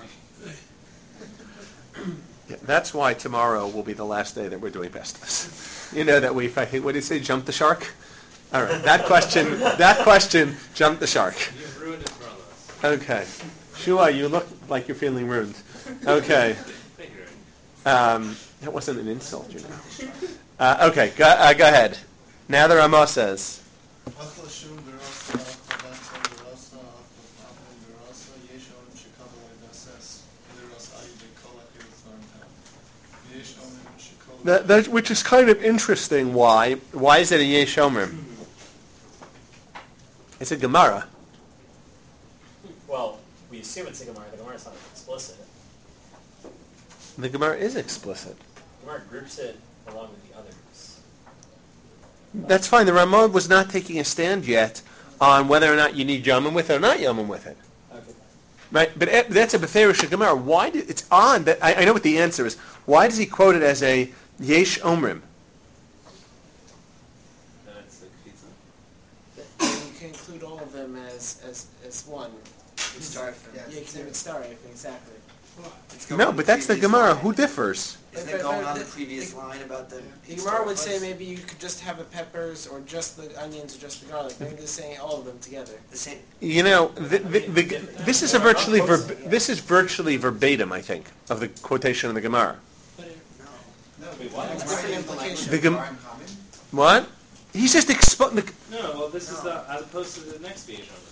Yeah, that's why tomorrow will be the last day that we're doing Festivus. You know that we, I think, what did you say, jump the shark? All right, that question, that question, jump the shark. You've ruined it for all of us. Okay. Shua, you look like you're feeling ruined. Okay. Um, that wasn't an insult, you know. Uh, okay, go, uh, go ahead. Now the Ramah says, that, that, which is kind of interesting. Why? Why is it a Yesh Omer? It's a Gemara. Well, we assume it's a Gemara. The Gemara is not explicit. The Gemara is explicit. The Gemara groups it along with the others. That's fine. The Ramah was not taking a stand yet on whether or not you need Yomim with it or not Yomim with it. Okay. Right? But it, that's a Beferish Gemara. Why? Did, it's odd that I, I know what the answer is. Why does he quote it as a Yesh Omrim? That's the Kfitza. You can include all of them as as, as one. You start from... Yeah, you can even start, exactly. It's going No, on but that's the previous Gemara. line. Who differs? Isn't But- it going but on the the- previous the- line about the... The Gemara would say maybe you could just have the peppers or just the onions or just the garlic. Maybe they're saying all of them together. The same... You know, the, the, the, this is a virtually verb, this is virtually verbatim, I think, of the quotation of the Gemara. No. No, Wait, what? It's different implication. The Gem- Gemara in common? What? He's just expo- the, No, well, this is the, as opposed to the next Yesh Omer.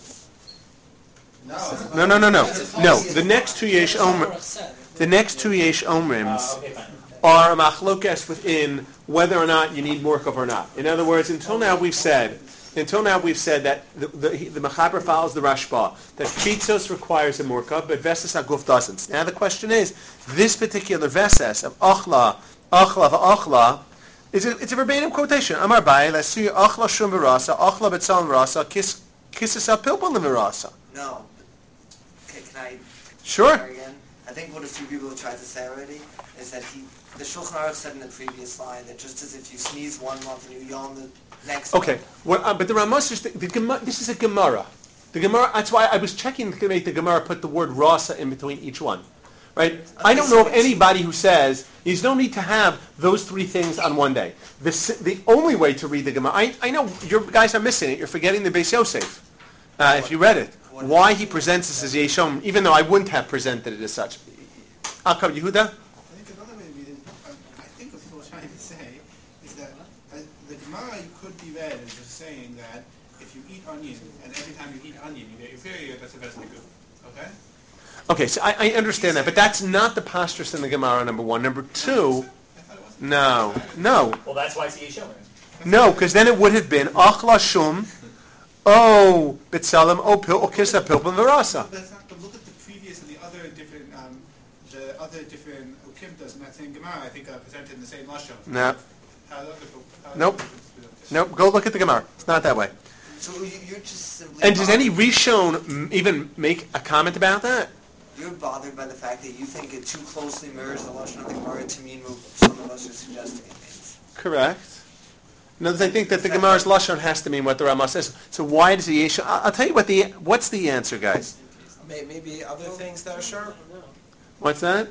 No, no, no, no. No, the next two Yesh Omer, the next two Yesh Uh, Omrims okay, fine. are a machlokes within whether or not you need Murkav or not. In other words, until now we've said, until now we've said that the the, the Mechaber follows the Rashba, that Chitzos requires a Murkav, but Veses HaGuf doesn't. Now the question is, this particular Veses of Achla, Achla v'Achla, is a, it's a verbatim quotation. Amar Bai, Lesu Achla Shum V'Rasa, Achla B'Tzal V'Rasa, Kis Kisses HaPilpul V'Rasa. No. Okay, can I... Sure. try again? I think what a few people have tried to say already is that he... The Shulchan Aruch said in the previous line that just as if you sneeze one month and you yawn the next Okay, month... well, uh, but the Ramah is the, the Gemara, this is a Gemara. The Gemara. That's why I was checking to make the Gemara put the word rasa in between each one, right? I don't know of anybody who says there's no need to have those three things on one day. The s- the only way to read the Gemara. I, I know you guys are missing it. You're forgetting the Beis Yosef. Uh, if you read it, why he presents this as Yeshom, even though I wouldn't have presented it as such. I'll come, Yehuda. I think another way to read it, um, I think what people are trying to say is that uh, the Gemara could be read as just saying that if you eat onion, and every time you eat onion you get your period, that's a Vesna Guf. Okay? Okay, so I, I understand that, but that's not the pastors in the Gemara. Number one. Number two. I thought it was. No, no. Well, that's why it's a Yesh Omer. No, because then it would have been Achla Shum, O B'Tselem, O Pil, O Kisa Pilpin Verasa. That's not, but look at the previous and the other different, um, the other different Ukimtas in that same Gemara, I think, uh, presented in the same Lashon. No, How the other, how the Nope. other Ukimtas present this. nope. Go look at the Gemara. It's not that way. So you- you're just simply... And does any bothered- Rishon m- even make a comment about that? You're bothered by the fact that you think it too closely mirrors the Lashon of the Gemara to mean what some of us are suggesting it means. Correct. In other words, I think that the Gemara's Lashon has to mean what the Ramah says. So why does the Yeshua... I'll tell you what the... What's the answer, guys? May- Maybe other things that are sharp. What's that?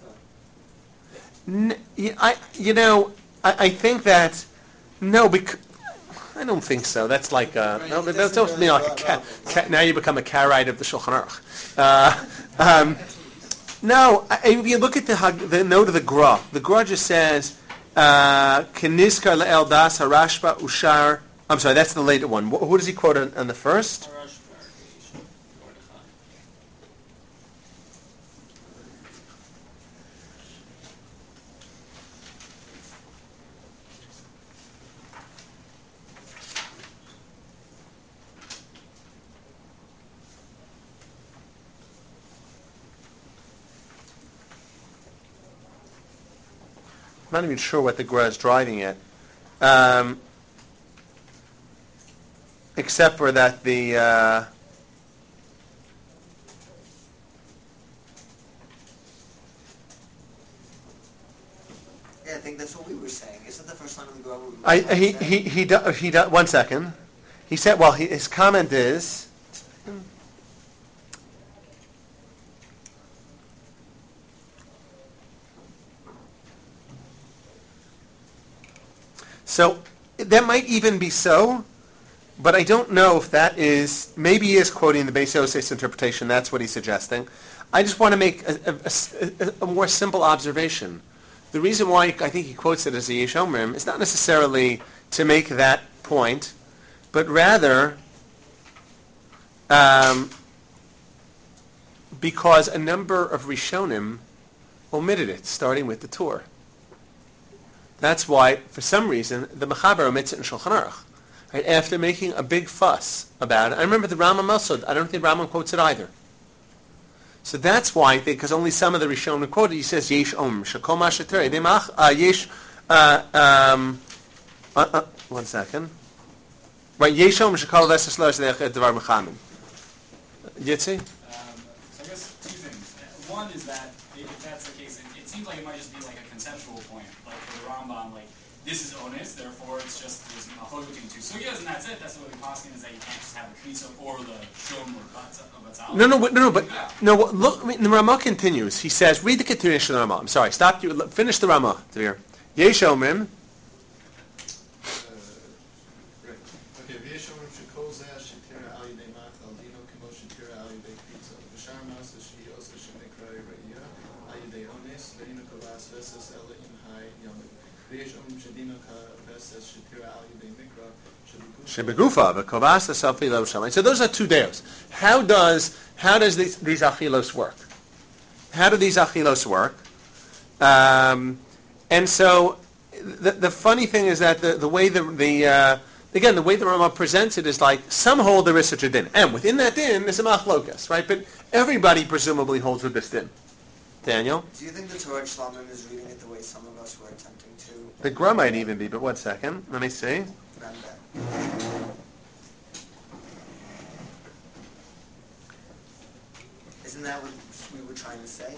N- y- I, you know, I, I think that... No, because... I don't think so. That's like a... Right, No, it but that's doesn't supposed to be like a... really Ca- go ca- now you become a Karaite of the Shulchan Aruch. Uh, um, no, I- if you look at the, Hag- the note of the Gra, the Gra just says... Uh, Keniskar le'el das harashba ushar... I'm sorry, that's the later one. Wh- Who does he quote on, on the first? not even sure what the Gra is driving at, um, except for that the uh, Yeah, I think that's what we were saying. Isn't the first line of the Gra? I, he he he do, he do, one second. He said, well, he, his comment is. So that might even be so, but I don't know if that is, maybe he is quoting the Beis Yosef's interpretation, that's what he's suggesting. I just want to make a, a, a, a more simple observation. The reason why I think he quotes it as a Yesh Omrim is not necessarily to make that point, but rather um, because a number of Rishonim omitted it, starting with the Torah. That's why, for some reason, the Mechaber omits it in Shulchan Aruch. Right, after making a big fuss about it. I remember the Rambam also, I don't think the Rambam quotes it either. So that's why I think, because only some of the Rishonim quoted, he says, Yesh Om, Shekol Mashater, Edemach, uh, Yesh, uh, um, uh, uh, one second. Right, Yesh Om, Shekol Vesas Lo, Devar Mechamin. Yitzi? Um, so I guess two things. One is that if that's the case, it, it seems like it might just be like a conceptual point, like for the Rambam, like this is onus, therefore it's just there's machlokes between two sugyas, and that's it. That's what the posting is, that you can't just have the k'nisa or the shom or batzal. No, no, no, no, but no. Look, I mean, the Ramah continues. He says, read the continuation of the Ramah. I'm sorry, stop you. Finish the Ramah, Tavir. Yesh Omrim. So those are two deos. How does how does these, these achilos work? How do these achilos work? Um, and so the the funny thing is that the, the way the the uh, again the way the Rambam presents it is like some hold there is such a din, and within that din there's a machlokas, right? But everybody presumably holds with this din. Daniel? Do you think the Torah Shlamim is reading it the way some of us were attempting to? The Gra might even be, but one second. Let me see. Isn't that what we were trying to say?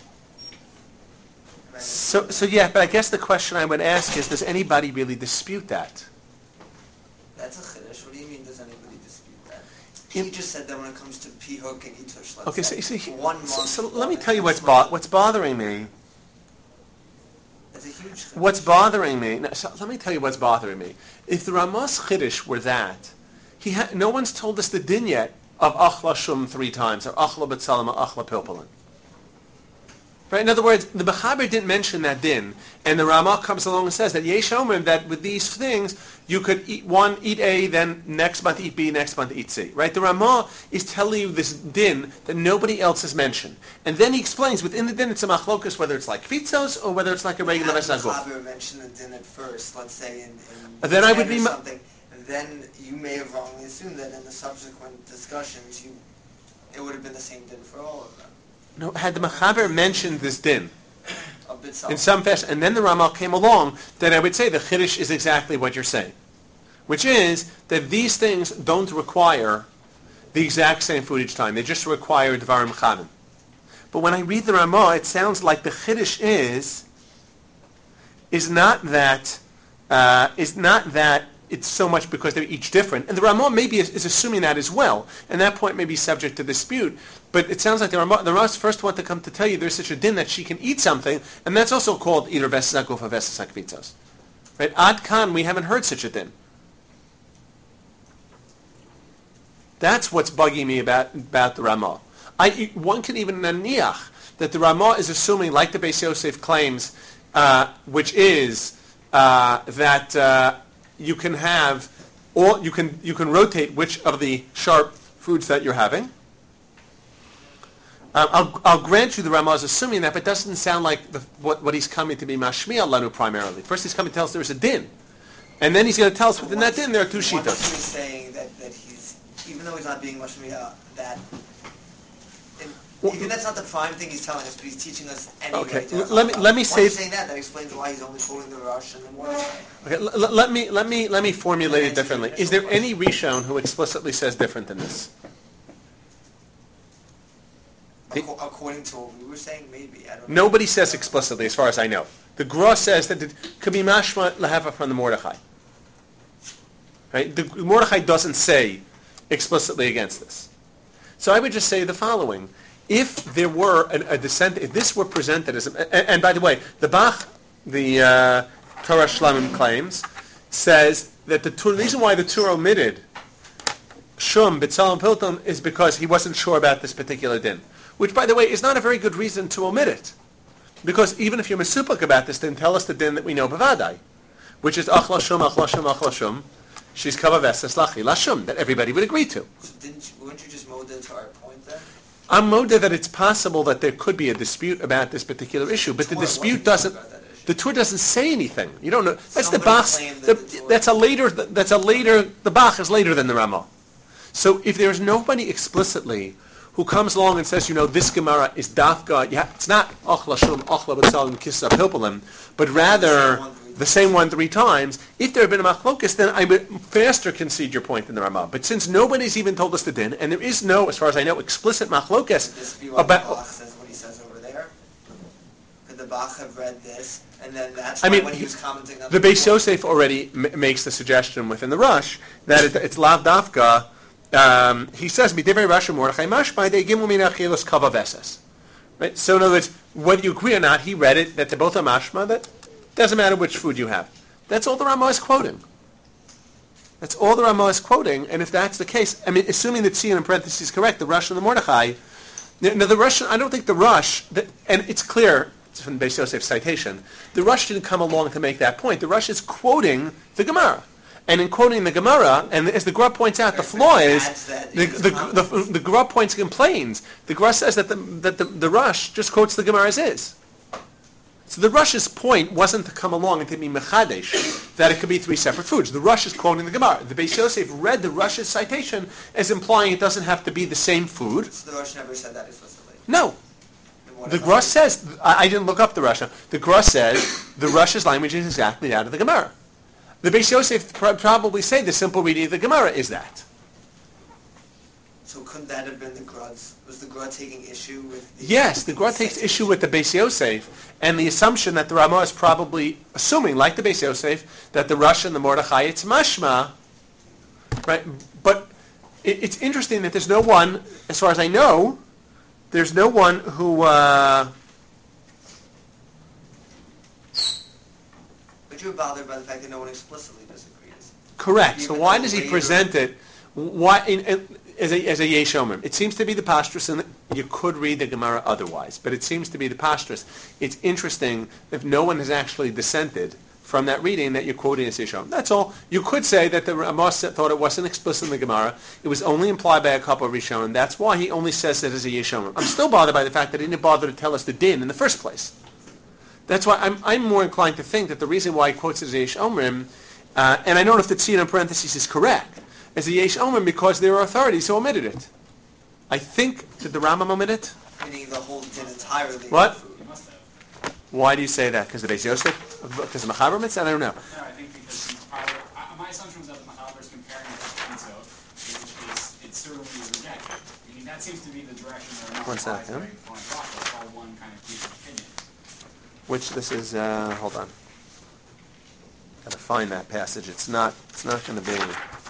So, so yeah, but I guess the question I would ask is, does anybody really dispute that? That's a chiddush. What do you mean, does anybody dispute that? He just said that when it comes to pihok and itush, let's okay, say, so, so, one month. So, so let me tell you what's bo- what's bothering me. That's a huge chiddush. What's bothering me? No, so let me tell you what's bothering me. If the Ramah's chiddush were that, he ha- no one's told us the din yet of achla shum three times, or achla b'tzalim, or achla pilpulin. Right? In other words, the Mechaber didn't mention that din, and the Ramah comes along and says that Yesh Omer, that with these things, you could eat one, eat A, then next month eat B, next month eat C. Right? The Ramah is telling you this din that nobody else has mentioned. And then he explains, within the din, it's a machlokus, whether it's like fitzos, or whether it's like a regular Vesaguf. vesaguf. The Mechaber mentioned the din at first, let's say in, in then I would be something, and then you may have wrongly assumed that in the subsequent discussions, you it would have been the same din for all of them. No, had the Mechaber mentioned this din in some fashion, and then the Ramah came along, then I would say the Chiddush is exactly what you're saying, which is that these things don't require the exact same food each time. They just require Dvarim Chanim. But when I read the Ramah, it sounds like the Chiddush is is not that uh, is not that it's so much because they're each different. And the Ramah maybe is, is assuming that as well. And that point may be subject to dispute. But it sounds like the Ramah, the Ramah's first one to come to tell you there's such a din that she can eat something, and that's also called either Vesas HaGuf or Vesas HaKvitzos. Right? Ad Kan, we haven't heard such a din. That's what's bugging me about, about the Ramah. I, one can even naniach that the Ramah is assuming, like the Beis Yosef claims, uh, which is uh, that uh, you can have, or you can you can rotate which of the sharp foods that you're having. Uh, I'll, I'll grant you the Ramah is assuming that, but it doesn't sound like the, what, what he's coming to be mashmiya lanu primarily. First he's coming to tell us there's a din. And then he's going to tell us within that din there are two shitas. Once he's saying that, that he's, even though he's not being mashmiya, that in, Even that's not the prime thing he's telling us, but he's teaching us anyway. Okay, to l- let me let me Once say. he's saying that, that explains why he's only quoting the Rosh and the Mordechai. Okay, l- l- let me let me let me formulate it differently. Is there any Rishon who explicitly says different than this? Ac- According to what we were saying, maybe. I don't know. Nobody says explicitly, as far as I know. The Gra says that it could be mashma lahava from the Mordechai. Right? The Mordechai doesn't say explicitly against this. So I would just say the following: if there were a, a dissent, if this were presented as, a, and, and by the way, the Bach, the uh, Torah Shlamim claims, says that the, the reason why the Torah omitted Shum, B'Tzelem, Pilton is because he wasn't sure about this particular din. Which, by the way, is not a very good reason to omit it. Because even if you're mesupak about this, then tell us the din that we know b'vadai, which is achla shum, achla shum, achla shum, she's kavaveses lachi lashum, that everybody would agree to. So didn't you, weren't you just molded to our point then? I'm moda that it's possible that there could be a dispute about this particular issue, but the Torah dispute wasn't doesn't. about that issue. The Torah doesn't say anything. You don't know. That's the Somebody Bach. claimed The, that the Torah- that's a later. That's a later. The Bach is later than the Ramah. So if there's nobody explicitly who comes along and says, you know, this Gemara is dafka, yeah, it's not achla shum, achla b'tzalim, kisah pilpalim, but rather the same one three times, if there had been a machlokas, then I would faster concede your point than the Ramah. But since nobody's even told us the din, and there is no, as far as I know, explicit Could machlokas this be what about... the Bach says what he says over there? Could the Bach have read this, and then that's I why mean, when he was commenting on the Beis Yosef already m- makes the suggestion within the Rush that it, it's lav dafka. Um, he says, "Midivrei Rashi Mordechai mashmai de gimu min achilos kava veses." Right. So in other words, whether you agree or not, he read it that they're both a mashma. That doesn't matter which food you have. That's all the Ramah is quoting. That's all the Ramah is quoting. And if that's the case, I mean, assuming that Tzion in parentheses is correct, the Rush and the Mordechai. Now the Rush, I don't think the Rush, the, and it's clear it's from the Beis Yosef's citation. The Rush didn't come along to make that point. The Rush is quoting the Gemara. And in quoting the Gemara, and as the Gra points out, the flaw is the the the, the, the Gra points complains. The Gra says that the that the, the Rush just quotes the Gemara as is. So the Rush's point wasn't to come along and to be mechadesh that it could be three separate foods. The Rush is quoting the Gemara. The Beis Yosef read the Rush's citation as implying it doesn't have to be the same food. So the Rosh never said that explicitly. No. The Gra says, I, I didn't look up the Rush. The Gra says the Rush's language is exactly out of the Gemara. The Beis Yosef pr- probably say the simple reading of the Gemara is that. So couldn't that have been the Grud's? Was the Grud taking issue with the... Yes, the Gra takes issue with the Beis Yosef and the assumption that the Ramah is probably assuming, like the Beis Yosef, that the Rush and the Mordechai, it's mashma. Right? But it, it's interesting that there's no one, as far as I know, there's no one who... Uh, But you're bothered by the fact that no one explicitly disagrees. Correct. So Even why though does he later- present it? Why in, in, as a as a yesh omer? It seems to be the pastorus, and you could read the Gemara otherwise, but it seems to be the pastorus. It's interesting if no one has actually dissented from that reading that you're quoting as yesh omer. That's all. You could say that the Ramos thought it wasn't explicit in the Gemara. It was only implied by a couple of Rishonim. That's why he only says it as a yesh omer. I'm still bothered by the fact that he didn't bother to tell us the din in the first place. That's why I'm, I'm more inclined to think that the reason why he quotes it as a Yesh Omrim, uh, and I don't know if the Tzion in parentheses is correct, as a Yesh Omrim because there are authorities who omitted it. I think, did the Rambam omit it? Meaning the whole did entirely. What? Food. You must have. Why do you say that? Because of Beis Yosef? Because of Mechaber Mitzvah? I don't know. No, I think because the Machaber, I, my assumption was that the Machaber is comparing it to Pizzo, in which case it certainly is rejected. I mean, that seems to be the direction they're not One second. It's all one kind of piece of opinion. Which this is, uh, hold on. Got to find that passage. It's not, it's not going to be...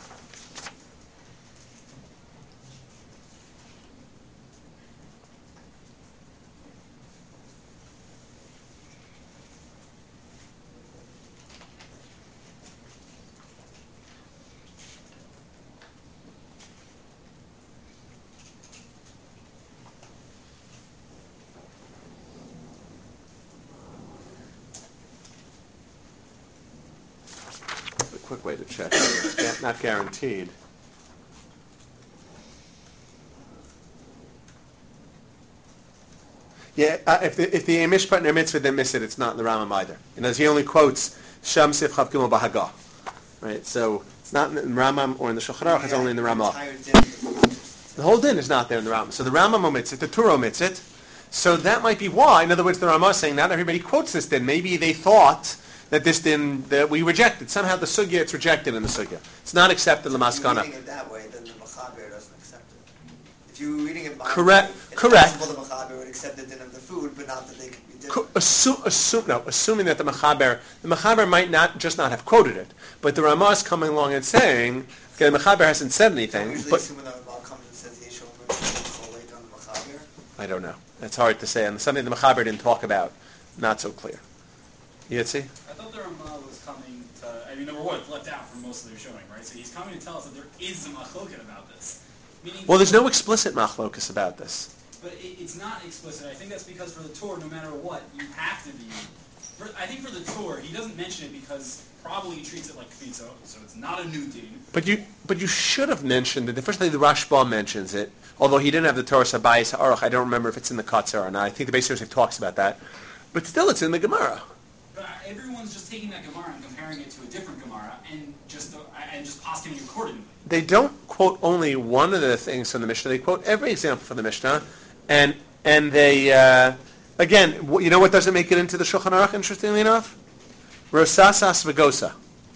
Quick way to check. It's not guaranteed. Yeah, uh, if the if the Mishpat and Mitzvah didn't miss it, it's not in the Rambam either. And as he only quotes Sham Sif Chav Gimel Bahagah, right? So it's not in the Rambam or in the Shulchan Aruch. It's only in the Ramah. Entire din of the food. The whole din is not there in the Rambam. So the Rambam omits it, the Torah omits it. So that might be why. In other words, the Rambam is saying not everybody quotes this din. Maybe they thought that this din that we rejected. Somehow the sugya, it's rejected in the sugya. It's not accepted in the If you're maskana. reading it that way, then the Mechaber doesn't accept it. If you're reading it by Correct. it's Correct. possible the Mechaber would accept the din of the food, but not that they could be different. Co- Assume, assume, no, assuming that the Mechaber, the Mechaber might not just not have quoted it, but the Ramah is coming along and saying, okay, the Mechaber hasn't said Don't we anything, usually but assume when the Ramah comes and says Yeshua Cholate on the Mechaber. I don't know. It's hard to say, and something the Mechaber didn't talk about, not so clear. Yitzi? I thought the Ramah was coming to, I mean, number one, it's left out from most of their showing, right? So he's coming to tell us that there is a machloket about this. Meaning Well, there's no explicit machlokus about this. But it, it's not explicit. I think that's because for the Torah, no matter what, you have to be. For, I think for the Torah, he doesn't mention it because probably he treats it like kfitza, so it's not a new din. But you, but you should have mentioned it. The first thing the Rashba mentions it, although he didn't have the Torah Sabayis Ha'aruch. I don't remember if it's in the Katzar or not. I think the Beis Yosef talks about that. But still, it's in the Gemara. But everyone's just taking that Gemara and comparing it to a different Gemara and just uh, and just posting accordingly. They don't quote only one of the things from the Mishnah. They quote every example from the Mishnah, and and they uh, again, w- you know what doesn't make it into the Shulchan Aruch? Interestingly enough, Rosasas Vegosa.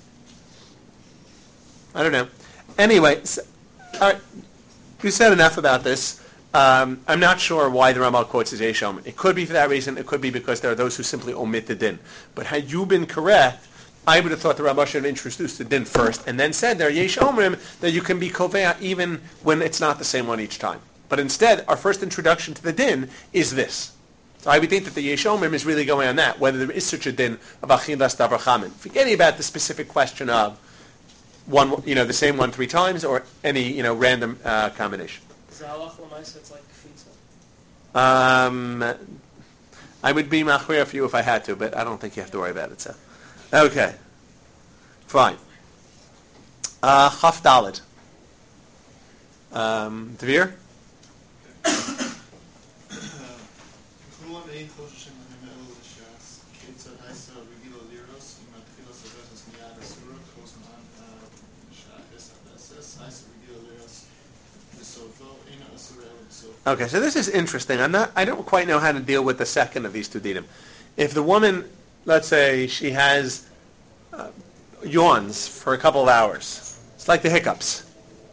I don't know. Anyway, so, all right, we said enough about this. Um, I'm not sure why the Ramal quotes as Yesh Omer. It could be for that reason. It could be because there are those who simply omit the din. But had you been correct, I would have thought the Ramal should have introduced the din first and then said there Yesh Omerim that you can be kovea even when it's not the same one each time. But instead, our first introduction to the din is this. So I would think that the Yesh Omerim is really going on that, whether there is such a din of achilas davar chamin. Forgetting about the specific question of one, you know, the same one three times or any, you know, random uh, combination. It's like kfitza. Um, I would be machmir for you if I had to, but I don't think you have to worry about it. So, okay, fine. Uh, Chaf Daled. Um, Devere? Okay, so this is interesting. I'm not. I don't quite know how to deal with the second of these two dinim. If the woman, let's say, she has uh, yawns for a couple of hours, it's like the hiccups.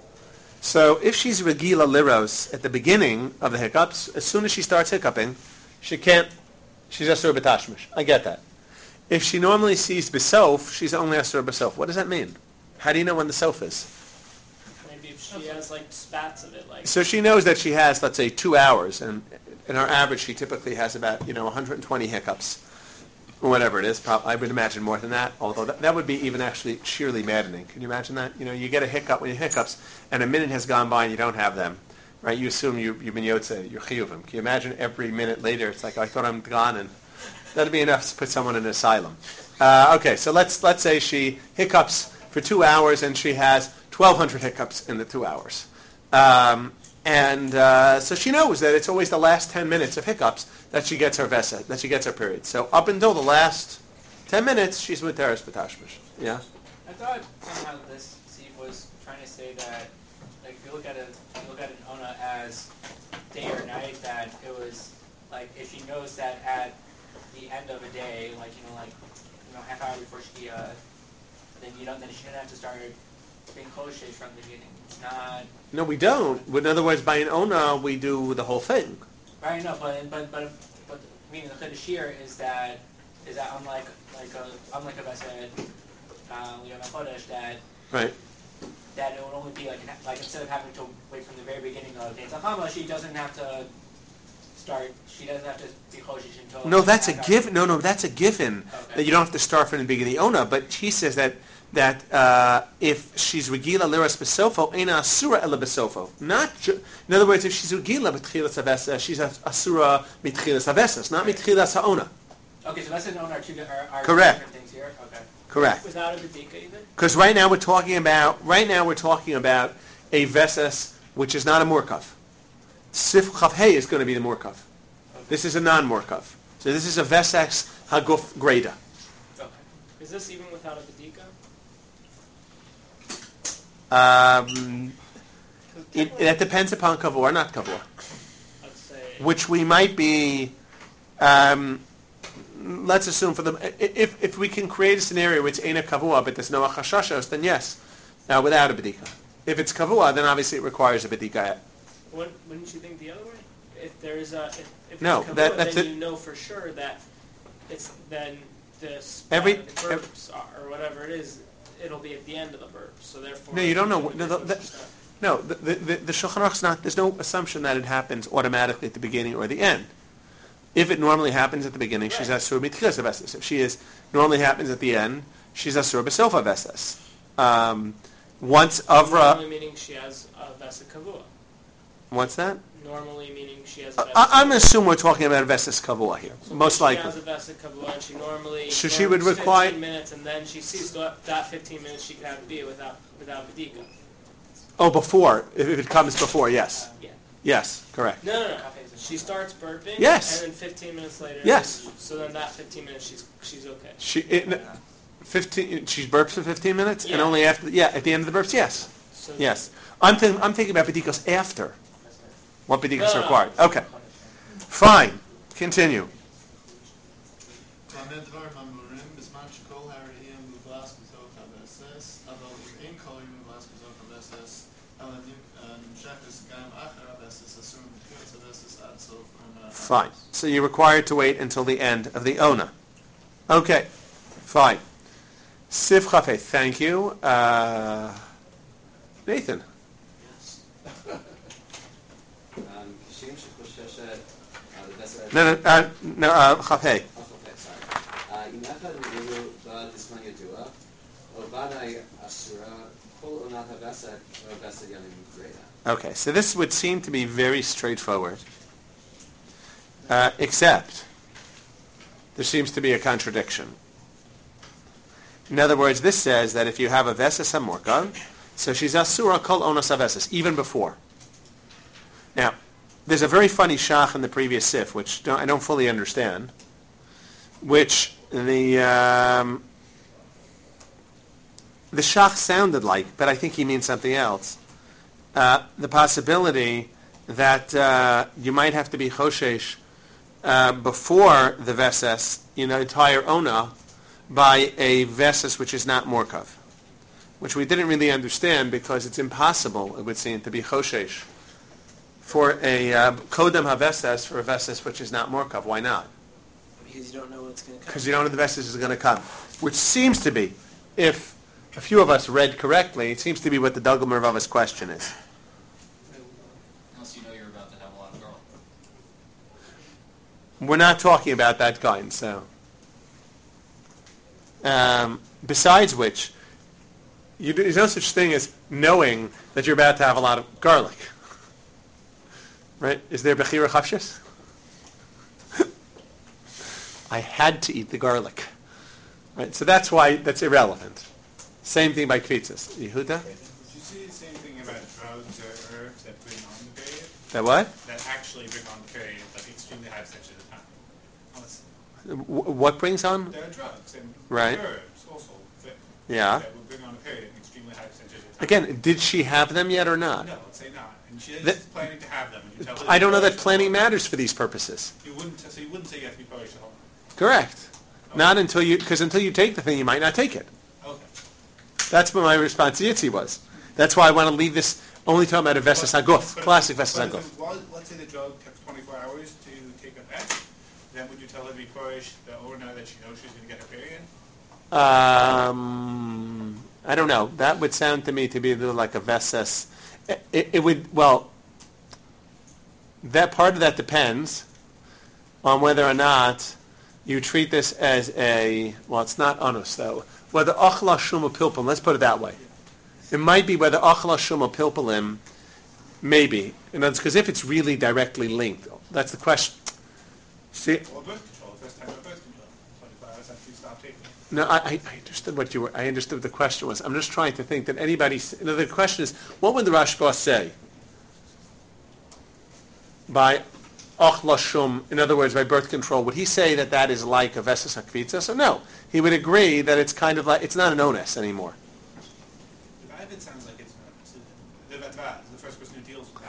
So if she's regila liros at the beginning of the hiccups, as soon as she starts hiccuping, she can't. She's asur b'tashmish. I get that. If she normally sees besof, she's only asur besof. What does that mean? How do you know when the sof is? Maybe if she has like spats of it, like. So she knows that she has, let's say, two hours, and in our average, she typically has about, you know, one hundred twenty hiccups, or whatever it is. Probably, I would imagine more than that. Although that, that would be even actually sheerly maddening. Can you imagine that? You know, you get a hiccup when you hiccups, and a minute has gone by and you don't have them, right? You assume you, you've been yotze, you're chiyuvim. Can you imagine every minute later? It's like, I thought I'm gone, and that'd be enough to put someone in an asylum. Uh, okay, so let's let's say she hiccups for two hours, and she has twelve hundred hiccups in the two hours. Um, and uh, so she knows that it's always the last ten minutes of hiccups that she gets her vesa, that she gets her period. So up until the last ten minutes, she's with teres b'tashmish. Yeah? I thought somehow this Steve was trying to say that, like, if you look at it, if you look at an ona as day or night, that it was like if she knows that at the end of a day, like you know, like you know, half hour before Shkia, then you don't, then she shouldn't have to start being kosher from the beginning. It's not. No, we don't. In other words, by an ona, we do the whole thing. Right, no, but but but but meaning the chiddush here is that is that unlike like a unlike a Vesed, um, we have a chodesh that Right. that it would only be like an, like instead of having to wait from the very beginning of Dei Tzachama, she doesn't have to start. She doesn't have to be kosher until. No, that's a half hour. given. No, no, that's a given Okay. that you don't have to start from the beginning of the ona. But he says that that uh, if she's regila liras besofo, ena asura ela besofo. Not ju- in other words, if she's regila mitchilas avesa, she's a- asura mitchilas avesas, not mitchilas haona. Okay, so Vesed and Ona are two, di- are, are two Correct. different things here. Okay. Correct. Without a bedika even? Because right now we're talking about right now we're talking about a vesas which is not a murkav. Sif chav hey is going to be the murkav. This is a non-murkav. So this is a vesex haguf greda. Okay. Is this even without a bedika? Um, it, that depends upon kavua or not kavua. I'd say. Which we might be, um, let's assume for them, if if we can create a scenario which ain't a kavua, but there's no achashashos, then yes, now without a bedika. If it's kavua, then obviously it requires a bedika. Wouldn't, wouldn't you think the other way? If there is a, if, if no, it's kavua, that, that's then it. you know for sure that it's then the Every, uh, the verbs are, or whatever it is, it'll be at the end of the verb. So therefore, no, you don't know. no, No, the, no, the the, the, the Shulchan Aruch's not. There's no assumption that it happens automatically at the beginning or the end. If it normally happens at the beginning, right. She's asur mitchilas aveses. If she is normally happens at the end, she's asur b'sof aveses. Um, once Avra, normally meaning she has a vesa kavua. What's that? Normally meaning she has a vesa I, I'm assuming we're talking about a veses kavua here, so most she likely. She has a vesa kavua, and she normally so she would require fifteen minutes, and then she sees that, that fifteen minutes she could have to be without without bedika. Oh, before if, if it comes before, yes. Uh, yeah. Yes, correct. No, no, no. She starts burping. Yes. And then fifteen minutes later. Yes. So then that fifteen minutes, she's she's okay. She it, fifteen. She burps for fifteen minutes, yeah. and only after. Yeah, at the end of the burps, yes. So yes. I'm thinking. I'm thinking about bedikos after. What bedikos no, are no, required? no. Okay. Fine. Continue. Fine. So you're required to wait until the end of the Ona. Okay. Fine. Sif Chafei, thank you. Uh, Nathan. Yes. No, no, uh, no, uh, Chafei. Okay, so this would seem to be very straightforward. Uh, except, there seems to be a contradiction. In other words, this says that if you have a veses hamorka, so she's asura kol onos aveses, even before. Now, there's a very funny shach in the previous sif, which don't, I don't fully understand, which the um, the shach sounded like, but I think he means something else. Uh, the possibility that uh, you might have to be choshesh Uh, before the veses, you know, entire ona, by a veses which is not morkav, which we didn't really understand because it's impossible, it would seem, to be choshesh for a uh, kodem haveses for a veses which is not morkav. Why not? Because you don't know what's going to come. Because you don't know the veses is going to come, which seems to be, if a few of us read correctly, it seems to be what the Dagul Mervava's question is. We're not talking about that kind, so. Um, besides which, you, there's no such thing as knowing that you're about to have a lot of garlic. Right? Is there Bechira Chavshis? I had to eat the garlic. Right? So that's why that's irrelevant. Same thing by kvitzas. Yehuda? Did you see the same thing about drugs or herbs that bring on the period? That what? That actually bring on the period, like extremely high percentage of the time. W- what brings on? There are drugs and right. herbs also that, yeah. that will bring on a period in extremely high percentage of the time. Again, did she have them yet or not? No, let's say not. And she is the, planning to have them. And you tell her I don't know that planning matters for these purposes. You wouldn't, so you wouldn't say you have to be Polish at home. Correct. Okay. Not until you, because until you take the thing, you might not take it. Okay. That's what my response to Yitzi was. That's why I want to leave this only talking about a Veses Haguf, classic Veses Haguf. Let's say the drug takes twenty-four hours to take effect, then would you tell her to be Polish the owner that she knows she's going to get a period? Um, I don't know. That would sound to me to be a little like a Veses. It, it, it would, well, that part of that depends on whether or not you treat this as a, well, it's not honest though, whether achla shuma pilpul, let's put it that way. It might be whether achla shuma pilpulim, maybe. And that's because if it's really directly linked, that's the question. See? Or birth control, first time of birth control. twenty-four hours after you stop taking it. No, I, I understood what you were, I understood what the question was. I'm just trying to think that anybody, you know, the question is, what would the Rashba say? By achla shum, in other words, by birth control, would he say that that is like a Veses HaKvitzas? Or no? He would agree that it's kind of like, it's not an onus anymore. The Va'avid sounds like it's an onus. The Vatva is the first person who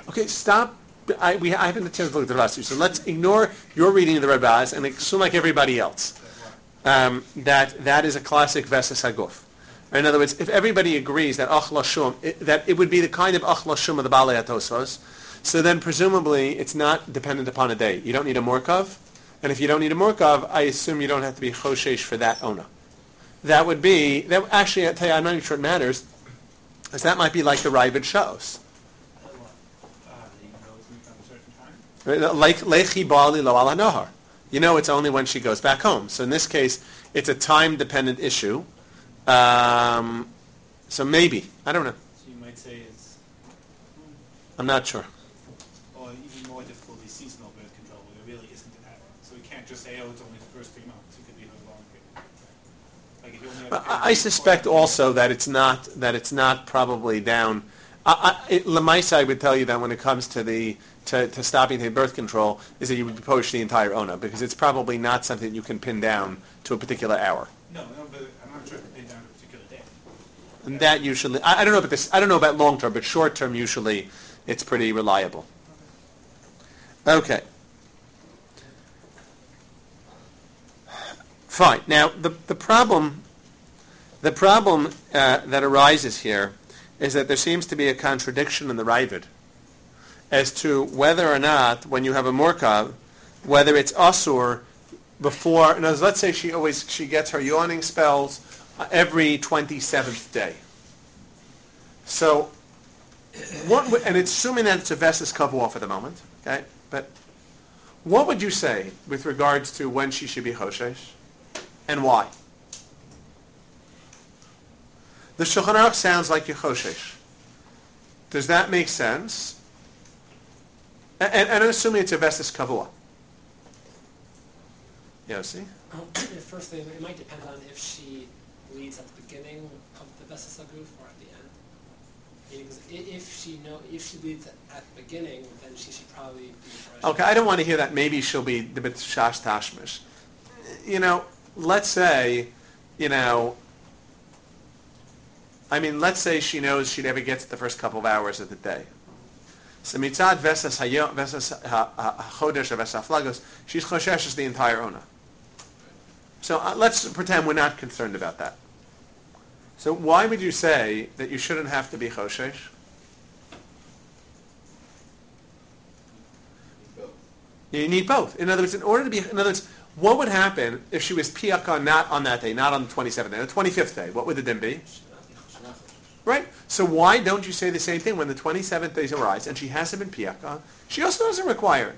Okay, stop. I, we, I haven't had a chance to look at the Rashi, so let's ignore your reading of the Rambaz and assume like everybody else um, that that is a classic Vesas Haguf. In other words, if everybody agrees that Ach Lashum, it, that it would be the kind of Ach Lashum of the Balei HaTosfos, so then presumably it's not dependent upon a day. You don't need a Morkav, and if you don't need a Morkav, I assume you don't have to be Choshesh for that Ona. That would be, that actually, I tell you, I'm not even sure it matters, because that might be like the Ravid shows. Like Lechi Bali Lo Ala Nohar. You know it's only when she goes back home. So in this case, it's a time-dependent issue. Um, so maybe. I don't know. So you might say it's... I'm not sure. Or even more difficult is seasonal birth control, where there really isn't a pattern. So we can't just say, oh, it's only the first three months. It could be a long period. Like if you only have I, I suspect also that it's not that it's not probably down. I, I, it, Lamaisa, I would tell you that when it comes to the to, to stopping the birth control, is that you would push the entire Ona, because it's probably not something you can pin down to a particular hour. No, no, but I'm not sure to pin down to a particular day. And that usually, I, I don't know about this. I don't know about long term, but short term, usually, it's pretty reliable. Okay. Fine. Now the the problem, the problem uh, that arises here is that there seems to be a contradiction in the Ravid as to whether or not, when you have a Morkav, whether it's Asur before, in other words, let's say she always, she gets her yawning spells uh, every twenty-seventh day. So, what, w- and it's assuming that it's a Vesas Kavua for the moment, okay? But what would you say with regards to when she should be Choshesh, and why? The Shulchan Aruch sounds like Yechoshesh. Does that make sense? And, and, and I'm assuming it's a Vesas Kavua. Yossi? Um, firstly, it might depend on if she leads at the beginning of the Vesas Haguf or at the end. Meaning, 'cause i- if she know, if she leads at the beginning, then she should probably be fresh. Okay, I don't want to hear that. Maybe she'll be the bit shash tashmish. You know, let's say, you know, I mean, let's say she knows she never gets the first couple of hours of the day. So mitzad vesas hayom, vesas hachodesh, vesas haflagos, she's choshesh the entire ona. So uh, let's pretend we're not concerned about that. So why would you say that you shouldn't have to be choshesh? You need both. In other words, in order to be, in other words, what would happen if she was piyaka not on that day, not on the twenty-seventh day, the twenty-fifth day? What would the din be? Right? So why don't you say the same thing when the twenty-seventh day arrives and she hasn't been piyaka? She also doesn't require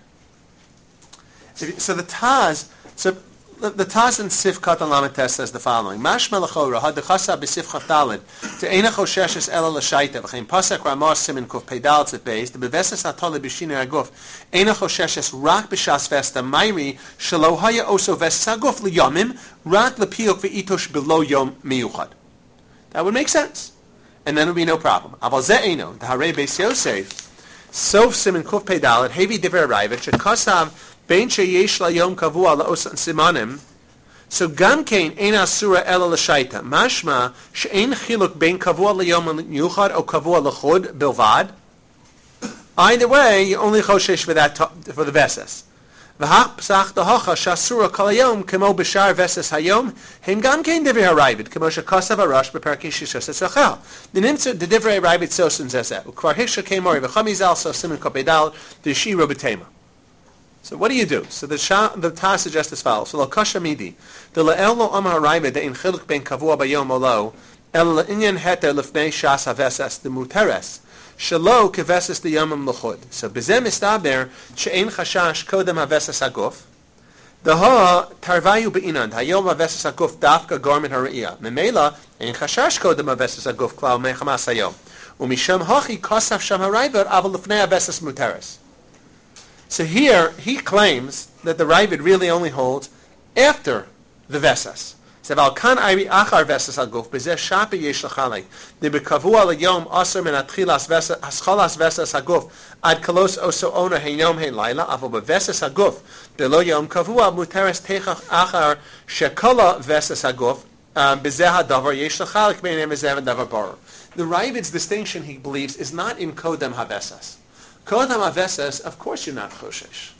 it. So the Taz, so the, the Taz in Sif Katan Lamed Tes says the following: Mashma l'chora had dechasa b'Sif Chavdalid to eina chosheshes ela l'shaita v'chein pasek Ramah Simin Kuf Peidal Tzedbeis the beveses atole b'shinei aguf eina chosheshes rak b'shas vesta mayri shelo haya oso vesas aguf liyamim rak l'piyok v'itosh below yom miyuchad. That would make sense, and then it would be no problem. Aval ze eino the Harei Beis Yosef Sof Simin Kuf Peidal hevi divrei Ravid shekasav bein sheyesh layom kavua laosan simanim. So gam kein ein asura ela l'shaita. Mashma she'ein chiluk bein kavua layom yuchad or kavua l'chud bilvad. Either way, you only choshesh for that to, for the vesas. V'hach psach dahacha shasura kalayom kemo b'shar vesas hayom hem gam kein divrei haravid kemo shekasav arash b'perkei shishos etzachel. The nimtzer the divrei haravid sosin zezeh ukvar hisha kemori v'chamizal so simin kopedal v'shiro b'tema. So what do you do? So the Shah, the Taz suggests as follows: So lo kasha midi, the le'el lo amar harayve de in chiluk ben kavua bayom olo, el le'inyan heter lefnei shas havesas de muteres, shelo kevesas de yomim l'chud. So bezeh mistaber she'ein chashash kodem havesas aguf, the ha tarvayu be'inan hayom havesas aguf dafka garmin hariyah. Memela ein chashash kodem havesas aguf klau mechamas hayom. Umisham hachi kasaf sham harayve aval lefnei havesas muteres. So here, he claims that the Ravid really only holds after the Vesas. So, Val kan ayri achar Vesas aguf, bezeh shape yesh l'chalei, de bekavua l'yom aser min atchilas Vesas, haschalas Vesas aguf, ad kalos oso ona henyom hein laila, avo bevesas aguf, de lo yom kavua muteres techach achar shekola Vesas aguf, bezeh hadavar yesh l'chalei, k'meinem bezeh hadavar barer. The Ravid's distinction, he believes, is not in Kodem HaVesas, Kodam Aveses, of course you're not choshesh.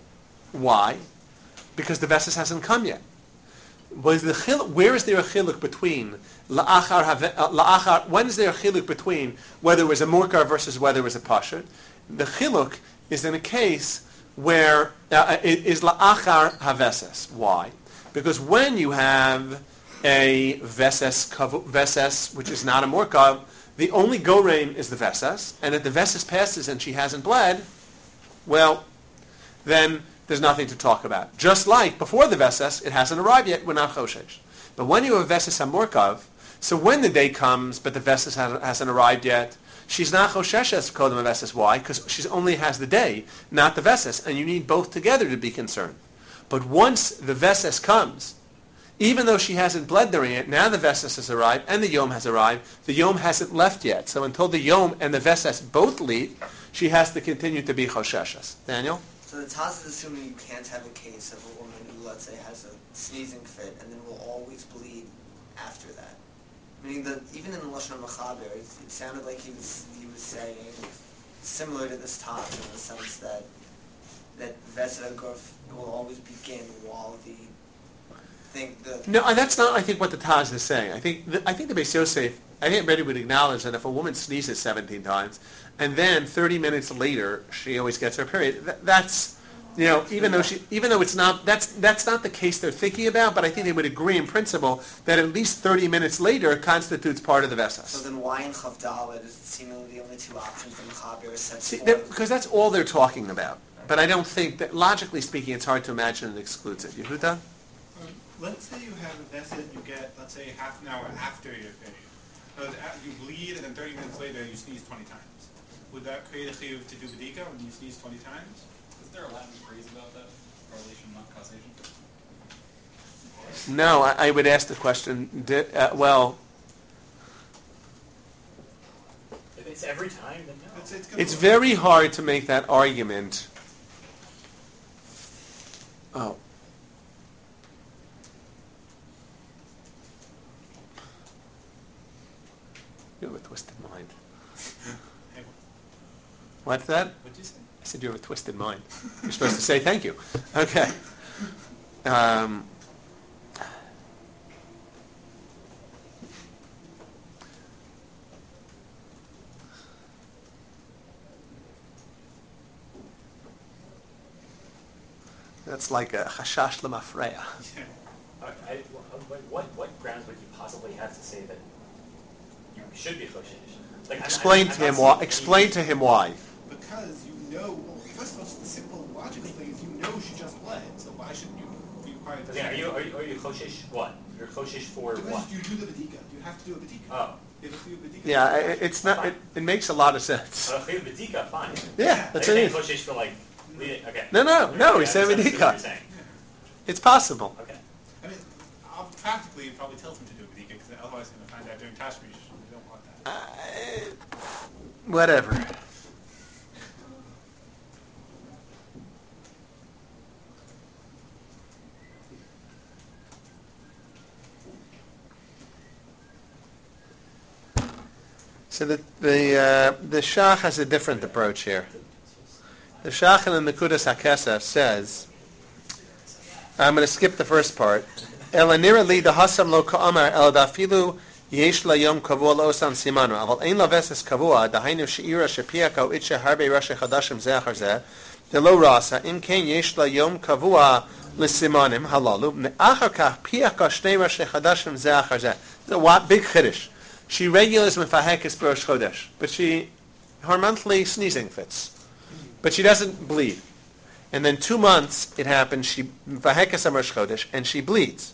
Why? Because the Veses hasn't come yet. Was the chil- where is there a chiluk between la'achar, have- uh, la'achar, when is there a chiluk between whether it was a murkar versus whether it was a pashut? The chiluk is in a case where uh, it is la'achar haveses. Why? Because when you have a veses, kavu, veses, which is not a murkav, the only goreim is the veses, and if the veses passes and she hasn't bled, well, then there's nothing to talk about. Just like before the veses, it hasn't arrived yet, we're not choshesh. But when you have veses hamurkav, so when the day comes, but the veses hasn't, hasn't arrived yet, she's not chosheshes kodem veses. Why? Because she only has the day, not the veses, and you need both together to be concerned. But once the veses comes, even though she hasn't bled during it, now the veses has arrived and the yom has arrived. The yom hasn't left yet. So until the yom and the veses both leave, she has to continue to be chosheshes. Daniel? So the Taz is assuming you can't have a case of a woman who, let's say, has a sneezing fit and then will always bleed after that. Meaning that even in the Lashon HaMachaber, it, it sounded like he was he was saying similar to this Taz in the sense that that Vesed HaGuf will always begin while the thing the No, uh, that's not. I think what the Taz is saying. I think the, I think the Beis Yosef. I think everybody would acknowledge that if a woman sneezes seventeen times, and then thirty minutes later she always gets her period, that, that's, you know, even though she, even though it's not, that's that's not the case they're thinking about. But I think they would agree in principle that at least thirty minutes later constitutes part of the Vesas. So then why in Chav Dalet is seemingly the only two options the Mechaber sets See, forth? because that's all they're talking about. But I don't think that, logically speaking, it's hard to imagine it excludes it. Yehuda? Um, let's say you have a vested, you get, let's say, half an hour after your period. So you bleed, and then thirty minutes later you sneeze twenty times. Would that create a chiyuv to do bedika when you sneeze twenty times? Is there a Latin phrase about that? Correlation, not causation? No, I, I would ask the question, did, uh, well, If it's every time, then no. It's, it's, gonna it's be- very hard to make that argument. Oh. You have a twisted mind. What's that? What'd you say? I said you have a twisted mind. You're supposed to say thank you. Okay. Um, that's like a chashash lemafreya. Yeah. Uh, I, what, what what grounds would you possibly have to say that you should be choshesh? Like, I'm- Explain I'm- to I'm him not why. seeing Explain any- to him why. Because you know, well, first of all, the simple logical thing is you know she just bled, so why shouldn't you be required to? Yeah, are you are you, are you choshesh what? You're choshesh for Because what? you do the bedika. You have to do a bedika. Oh, You have to do a bedika. Yeah, I- it's not. It, it makes a lot of sense. uh, chiyuv bedika, fine. Yeah, that's Are you it. saying choshesh for like bleeding? Okay. No, no, no. Okay, He I said misunderstood what bedika. you're saying. It's possible. Okay. I mean, uh, practically, you probably tell them to do a bedika because otherwise they're going to find out during tashmish. We don't want that. Uh, whatever. So the the uh, the Shach has a different approach here. The Shach in the Nekudas HaKesef says, I'm going to skip the first part. El anira li dahasam lo ka'amar el dafilu yesh la yom kavua lo osam simanu aval ein la veses kavua dahainu she'ira shepiaka o itche harbe rashi chadashim ze achar ze de lo rasa im ken yesh la yom kavua lisimanim halalu ne'achar kach piaka shnei rashi chadashim ze achar ze. It's a wa- big chiddush. She regulars mefahekes b'rosh chodesh, but she, her monthly sneezing fits, but she doesn't bleed. And then two months it happens, she mefahekes b'rosh chodesh, and she bleeds.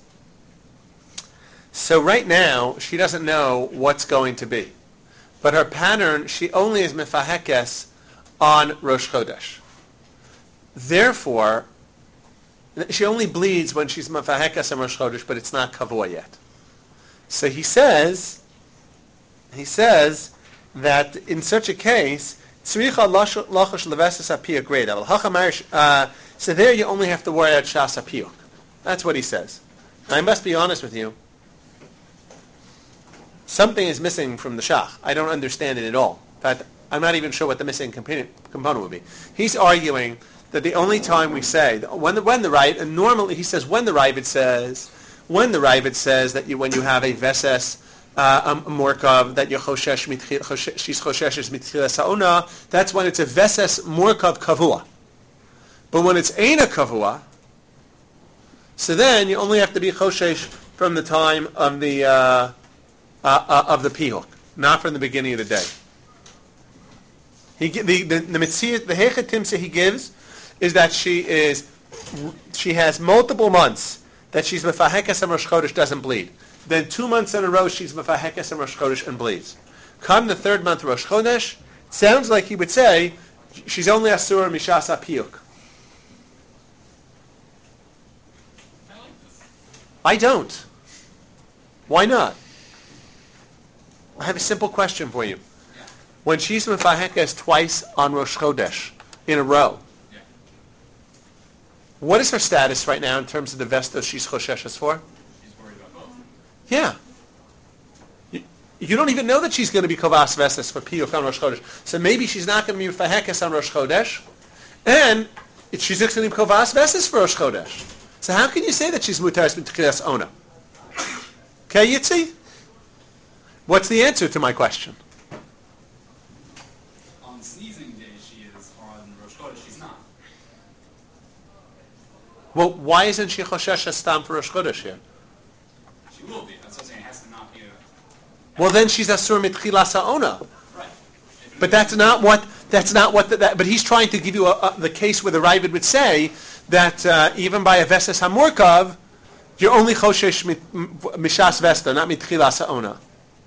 So right now she doesn't know what's going to be, but her pattern, she only is mefahekes on Rosh Chodesh. Therefore, she only bleeds when she's mefahekes on Rosh Chodesh, but it's not kavua yet. So he says. He says that in such a case, tzricha lachosh leveses apiyuk grade. So there you only have to worry about shas apiyuk. That's what he says. I must be honest with you. Something is missing from the shach. I don't understand it at all. In fact, I'm not even sure what the missing component, component would be. He's arguing that the only time we say, when the, when the right, and normally he says when the Ravid says, when the Ravid says that you, when you have a Veses, uh, a Morkav, that you're Choshesh, she's Chosheshes Mitchilas Ha'ona, that's when it's a Veses Morkav Kavua. But when it's Eina Kavua, so then you only have to be Choshesh from the time of the, uh, uh, uh, of the Pihuk, not from the beginning of the day. He, the the the mitzvah, the hechetimsa he gives is that she is she has multiple months that she's mefahekes and Rosh Chodesh doesn't bleed. Then two months in a row she's mefahekes and Rosh Chodesh and bleeds. Come the third month Rosh Chodesh, sounds like he would say she's only asura mishas apiyuk. I like this. I don't. Why not? I have a simple question for you. When she's mefahekes twice on Rosh Chodesh in a row, Yeah. what is her status right now in terms of the vestos she's chosheshes for? She's worried about both. Yeah. You, you don't even know that she's going to be kovas vestos for piyuk on Rosh Chodesh. So maybe she's not going to be mefahekes on Rosh Chodesh, and it, she's going to be kovas vestos for Rosh Chodesh. So how can you say that she's mutaris b'tchilas ona? Okay, Yitzi? What's the answer to my question? On sneezing day, she is. On Rosh Chodesh, she's not. Well, why isn't she choshesh stam for Rosh Chodesh here? She will be. That's what I'm saying. It has to not be a... Well, then she's asur mitchilas ha'ona. Right. But that's not what. That's not what. The, that, but he's trying to give you a, a, the case where the Ravid would say that uh, even by a veses hamurkav, you're only choshesh mishas vesta, not mitchilas ha'ona.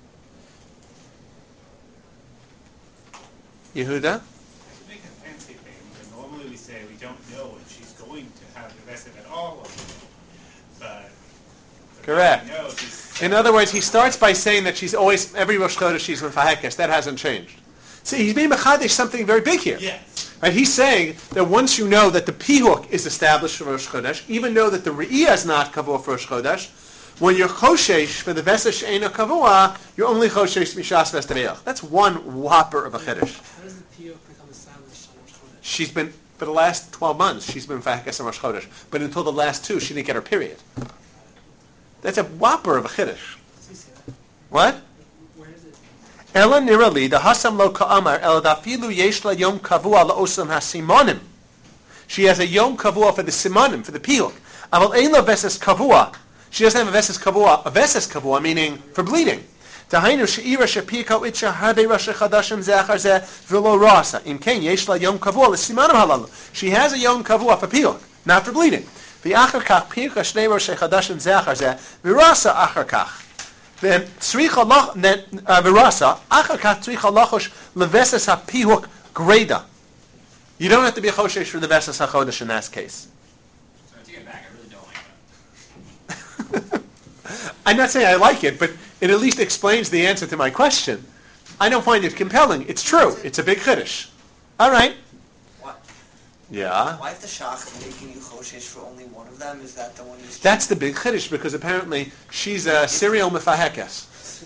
Yehuda? To make a fancy thing, but normally we say we don't know if she's going to have the vested at all. But, but Correct. we know she's- In other words, he starts by saying that she's always, every Rosh Chodesh she's mefahekes. That hasn't changed. See, he's being mechadesh something very big here. Yes. Right? He's saying that once you know that the pihuk is established for Rosh Chodesh, even though that the re'iyah is not kavua for Rosh Chodesh, when you're choshesh for the vesesh eina kavua, you're only choshesh mishas vestaveach. That's one whopper of a chiddush. How does the piyuk become established on Rosh Chodesh? She's been, for the last twelve months, she's been mefahekes on Rosh Chodesh. But until the last two, she didn't get her period. That's a whopper of a chiddush. Does he say that? What? Where is it? Ela nirali the hasam lo ka'amar el dafilu yesh la yom kavua la'osam hasimonim. She has a yom kavua for the simonim, for the pihuk. Aval ein la veses kavua. She doesn't have a veses kavua. A veses kavua meaning for bleeding. Tahainu she'ira she'pika itcha harbe rashe chadashim ze'achar ze v'lo rasa. In ken yesh la yom kavua l'simonim halalu. She has a yom kavua for pihuk, not for bleeding. V'achar kach pika shnei rashe chadashim ze'achar ze v'rasa achar kach. Then tzricha lach then v'rasa achar kach tzricha lachosh leveses ha'pihuk greda. You don't have to be a choshesh for the veses hachodesh in that case. So I take it back. I really don't like that. I'm not saying I like it, but it at least explains the answer to my question. I don't find it compelling. It's true. It's a big chiddush. All right. What? Yeah. Why is the shach making you choshesh for only one of them? Is that the one you? That's the big chiddush because apparently she's a serial mefahekes.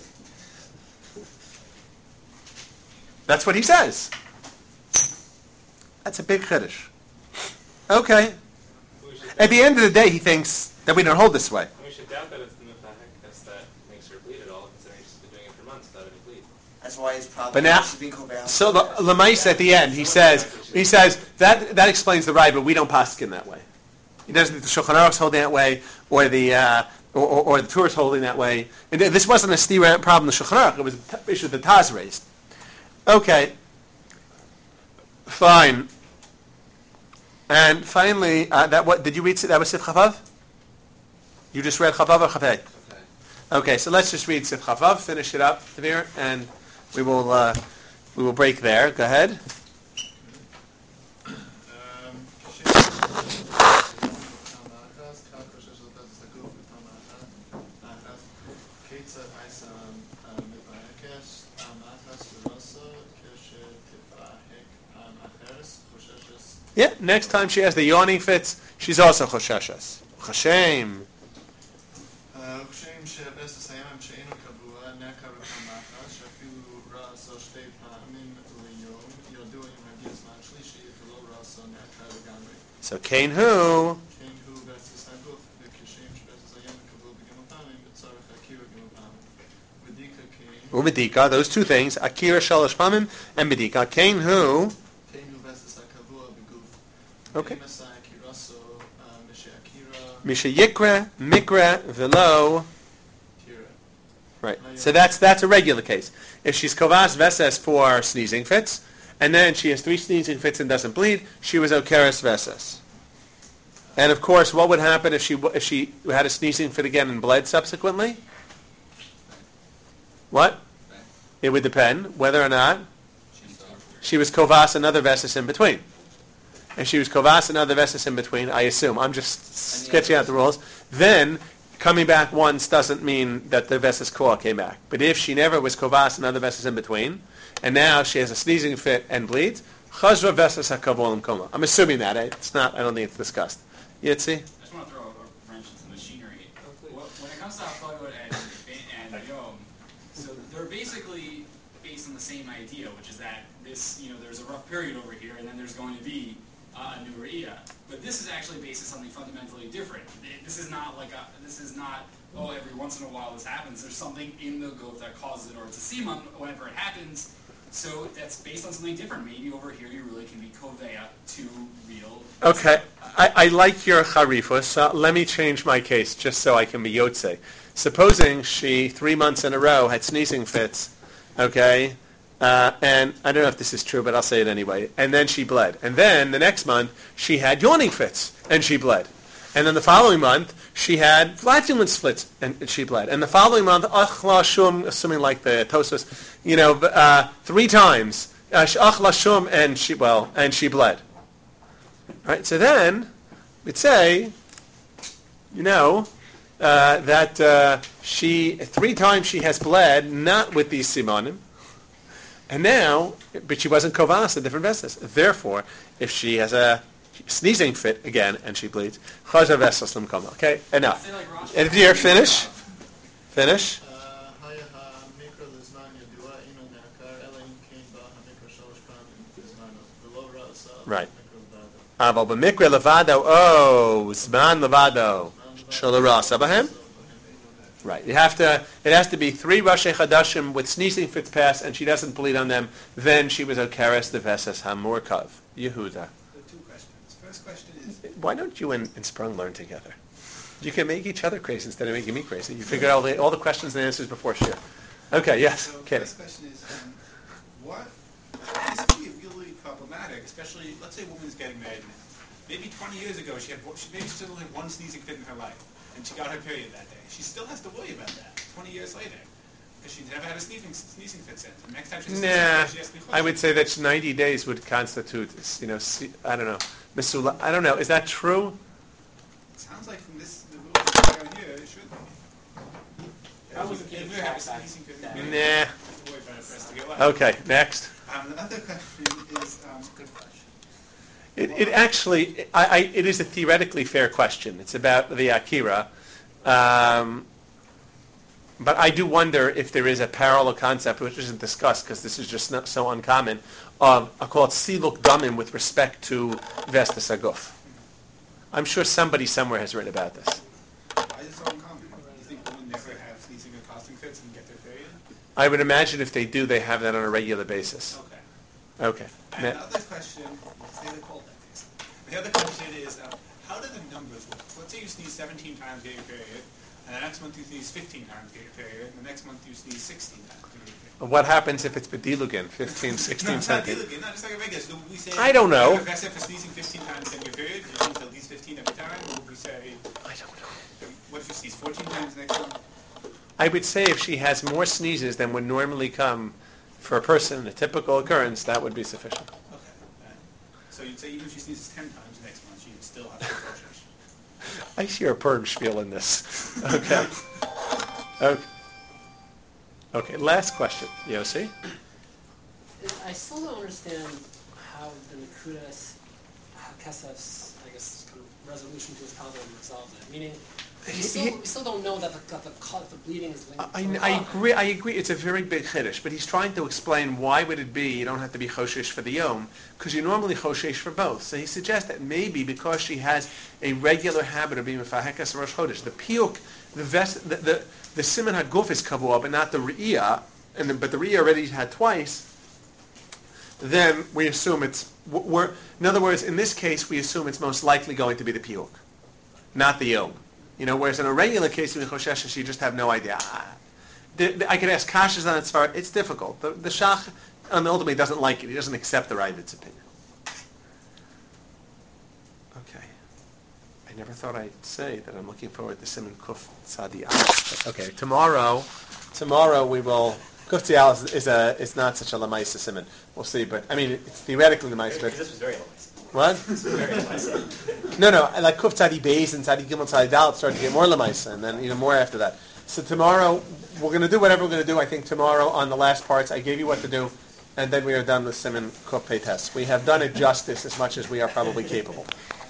That's what he says. That's a big chiddush. Okay. We should, At the end of the day, he thinks that we don't hold this way. we should doubt that it's the mefahekes that makes her bleed at all, considering she's been doing it for months without any bleed. That's why it's probably. But now- she's being covered. So the Lemais at the end, he says, he says that that explains the right, but we don't paskin that way. He doesn't. The Shulchan Aruch's holding that way, or the uh, or, or, or the Torah's holding that way. And this wasn't a stira problem. The Shulchan Aruch, it was an issue the Taz raised. Okay, fine. And finally, uh, that what did you read? That was Sif Chavav. You just read Chavav or Chavei? Okay, so let's just read Sif Chavav. Finish it up, Tavir, and we will uh, we will break there. Go ahead. Yeah, next time she has the yawning fits, she's also chosheshes. Chashem. Uh, חושבים שבסס הימים שאינו קבוע נעקר בפעם אחת שאפילו רעשו שתי פעמים ליום ידוע אם הגיע זמן שלישי ולא רעשו נעקר לגמרי. So Cain who? Cain who בסס הגוף וכשם שבסס הימים קבוע בגמל פעמים בצורך הכיר גמל פעמים. Bedika Cain. Ubedika, those two things, Akira Shalosh Pamim and Bedika. Cain who? Cain who בסס הקבוע בגוף. Okay. Masa Akiraso Misha Akira. Misha Yikra, Mikra, Velo. Tira. Right. So that's that's a regular case. If she's kovas veses for sneezing fits, and then she has three sneezing fits and doesn't bleed, she was okeres veses. And of course, what would happen if she if she had a sneezing fit again and bled subsequently? What? It would depend whether or not she was kovas another veses in between. If she was kovas another veses in between, I assume, I'm just sketching out the rules, then coming back once doesn't mean that the veses koa came back. But if she never was kovas another veses in between, and now she has a sneezing fit and bleeds, chazra veses hakavolim koma. I'm assuming that. It's not, I don't think it's discussed. Yitzi? I just want to throw a wrench into the machinery. When it comes to Afagod and, and Yom, so they're basically based on the same idea, which is that this, you know, there's a rough period over here, and then there's going to be uh, a new Re'iyah. But this is actually based on something fundamentally different. This is not like a, this is not, oh, every once in a while this happens. There's something in the goat that causes it, or it's a simon whenever it happens. So that's based on something different. Maybe over here you really can be koveya to real. Okay, I, I like your charifus. Uh, let me change my case just so I can be yotze. Supposing she, three months in a row, had sneezing fits, okay, uh, and I don't know if this is true, but I'll say it anyway, and then she bled. And then the next month, she had yawning fits, and she bled. And then the following month, she had flatulence fits, and she bled. And the following month, ach la shum, assuming like the Tosfos, you know, uh, three times, ach la shum, and she, well, and she bled. Right, so then, we'd say, you know, uh, that uh, she, three times she has bled, not with these simonim, and now, but she wasn't kovas, a different vesses. Therefore, if she has a sneezing fit again and she bleeds, chazav vesses lim koma. Okay, enough. And if you're finish, finish. Right. Aval b'mikra levado, oh, zman levado, shalarasa b'hem. Right. You have to. It has to be three Rashi Chadashim with sneezing fits pass, and she doesn't bleed on them. Then she was okeres the vesses hamurkav. Yehuda. So two questions. First question is, why don't you and, and Sprung learn together? You can make each other crazy instead of making me crazy. You figure out all the all the questions and answers before share. Okay. Yes. so Katie. first question is, um, what this can be really problematic, especially let's say a woman is getting married now. Maybe twenty years ago she had she maybe she still had one sneezing fit in her life. And she got her period that day. She still has to worry about that twenty years later. Because she's never had a sneezing, sneezing fit since. And next time she has a Nah, sneezing fit, she has to be I would say that ninety days would constitute, you know, I don't know, misula. I don't know. Is that true? It sounds like from this, the rules that are here, it should be. I wasn't keeping track of that. Nah. Okay, next. Um, the other question is, um, good question. It, it actually, I, I, it is a theoretically fair question. It's about the Akira. Um, but I do wonder if there is a parallel concept, which isn't discussed because this is just not so uncommon, of, I'll call it siluk damim with respect to vestes aguf. I'm sure somebody somewhere has written about this. Why is it so uncommon? Do you think women never have sneezing or coughing fits and get their period? I would imagine if they do, they have that on a regular basis. Okay. Okay. And the other question, say they call that case. The other question is, um, how do the numbers work? Let's say you sneeze seventeen times, get your period, and the next month you sneeze fifteen times, get your period, and the next month you sneeze sixteen times, get your period. What happens if it's bedilugin, fifteen, sixteen, no, it's not seventeen? Dilugin, no, just like a regular. So we say, I don't know. If I say for sneezing fifteen times, get your period, you sneeze at least fifteen every time, or would we say, I don't know. what if you sneeze fourteen times next month? I would say if she has more sneezes than would normally come for a person, a typical occurrence, that would be sufficient. Okay. Right. So you'd say even if she sneezes ten times next month, she would still have to approach. I hear a perm spiel in this. Okay. Okay. Okay, last question. Yossi? I still don't understand how the Nakudas, how Kesef's, I guess, kind of resolution to his problem resolves it. Meaning, We He- still, he- we still don't know that the, that the, cut, the bleeding is linked I, to the I cut. agree. I agree. It's a very big chiddush, but he's trying to explain why would it be you don't have to be choshesh for the yom because you normally choshesh for both. So he suggests that maybe because she has a regular habit of being mefahekas rosh chodesh, the piyuk, the vest, the the, the siman haguf is kavua, but not the re'iyah, and the, but the re'iyah already had twice. Then we assume it's we're in other words, in this case, we assume it's most likely going to be the piyuk, not the yom. You know, whereas in a regular case, in Choshesh, you just have no idea. Ah. The, the, I could ask Kashas on it. Far, it's difficult. The, the Shach um, ultimately doesn't like it. He doesn't accept the Ravid's opinion. Okay. I never thought I'd say that I'm looking forward to Simon Kuf Tzadi. Okay, tomorrow, tomorrow we will. Kuf Tzadi is, is a is not such a lamaisa Simon. We'll see, but I mean, it's theoretically lamaisa. But This was very lamaisa. what? This was very lamaisa. No, no, like Kuf Tzadi Beis and Tzadi Gimel Tzadi Dal started to get more lamaisa, and then you know more after that. So tomorrow we're going to do whatever we're going to do. I think tomorrow on the last parts, I gave you what to do, and then we are done with Simon Kuf Pei Tes. We have done it justice as much as we are probably capable.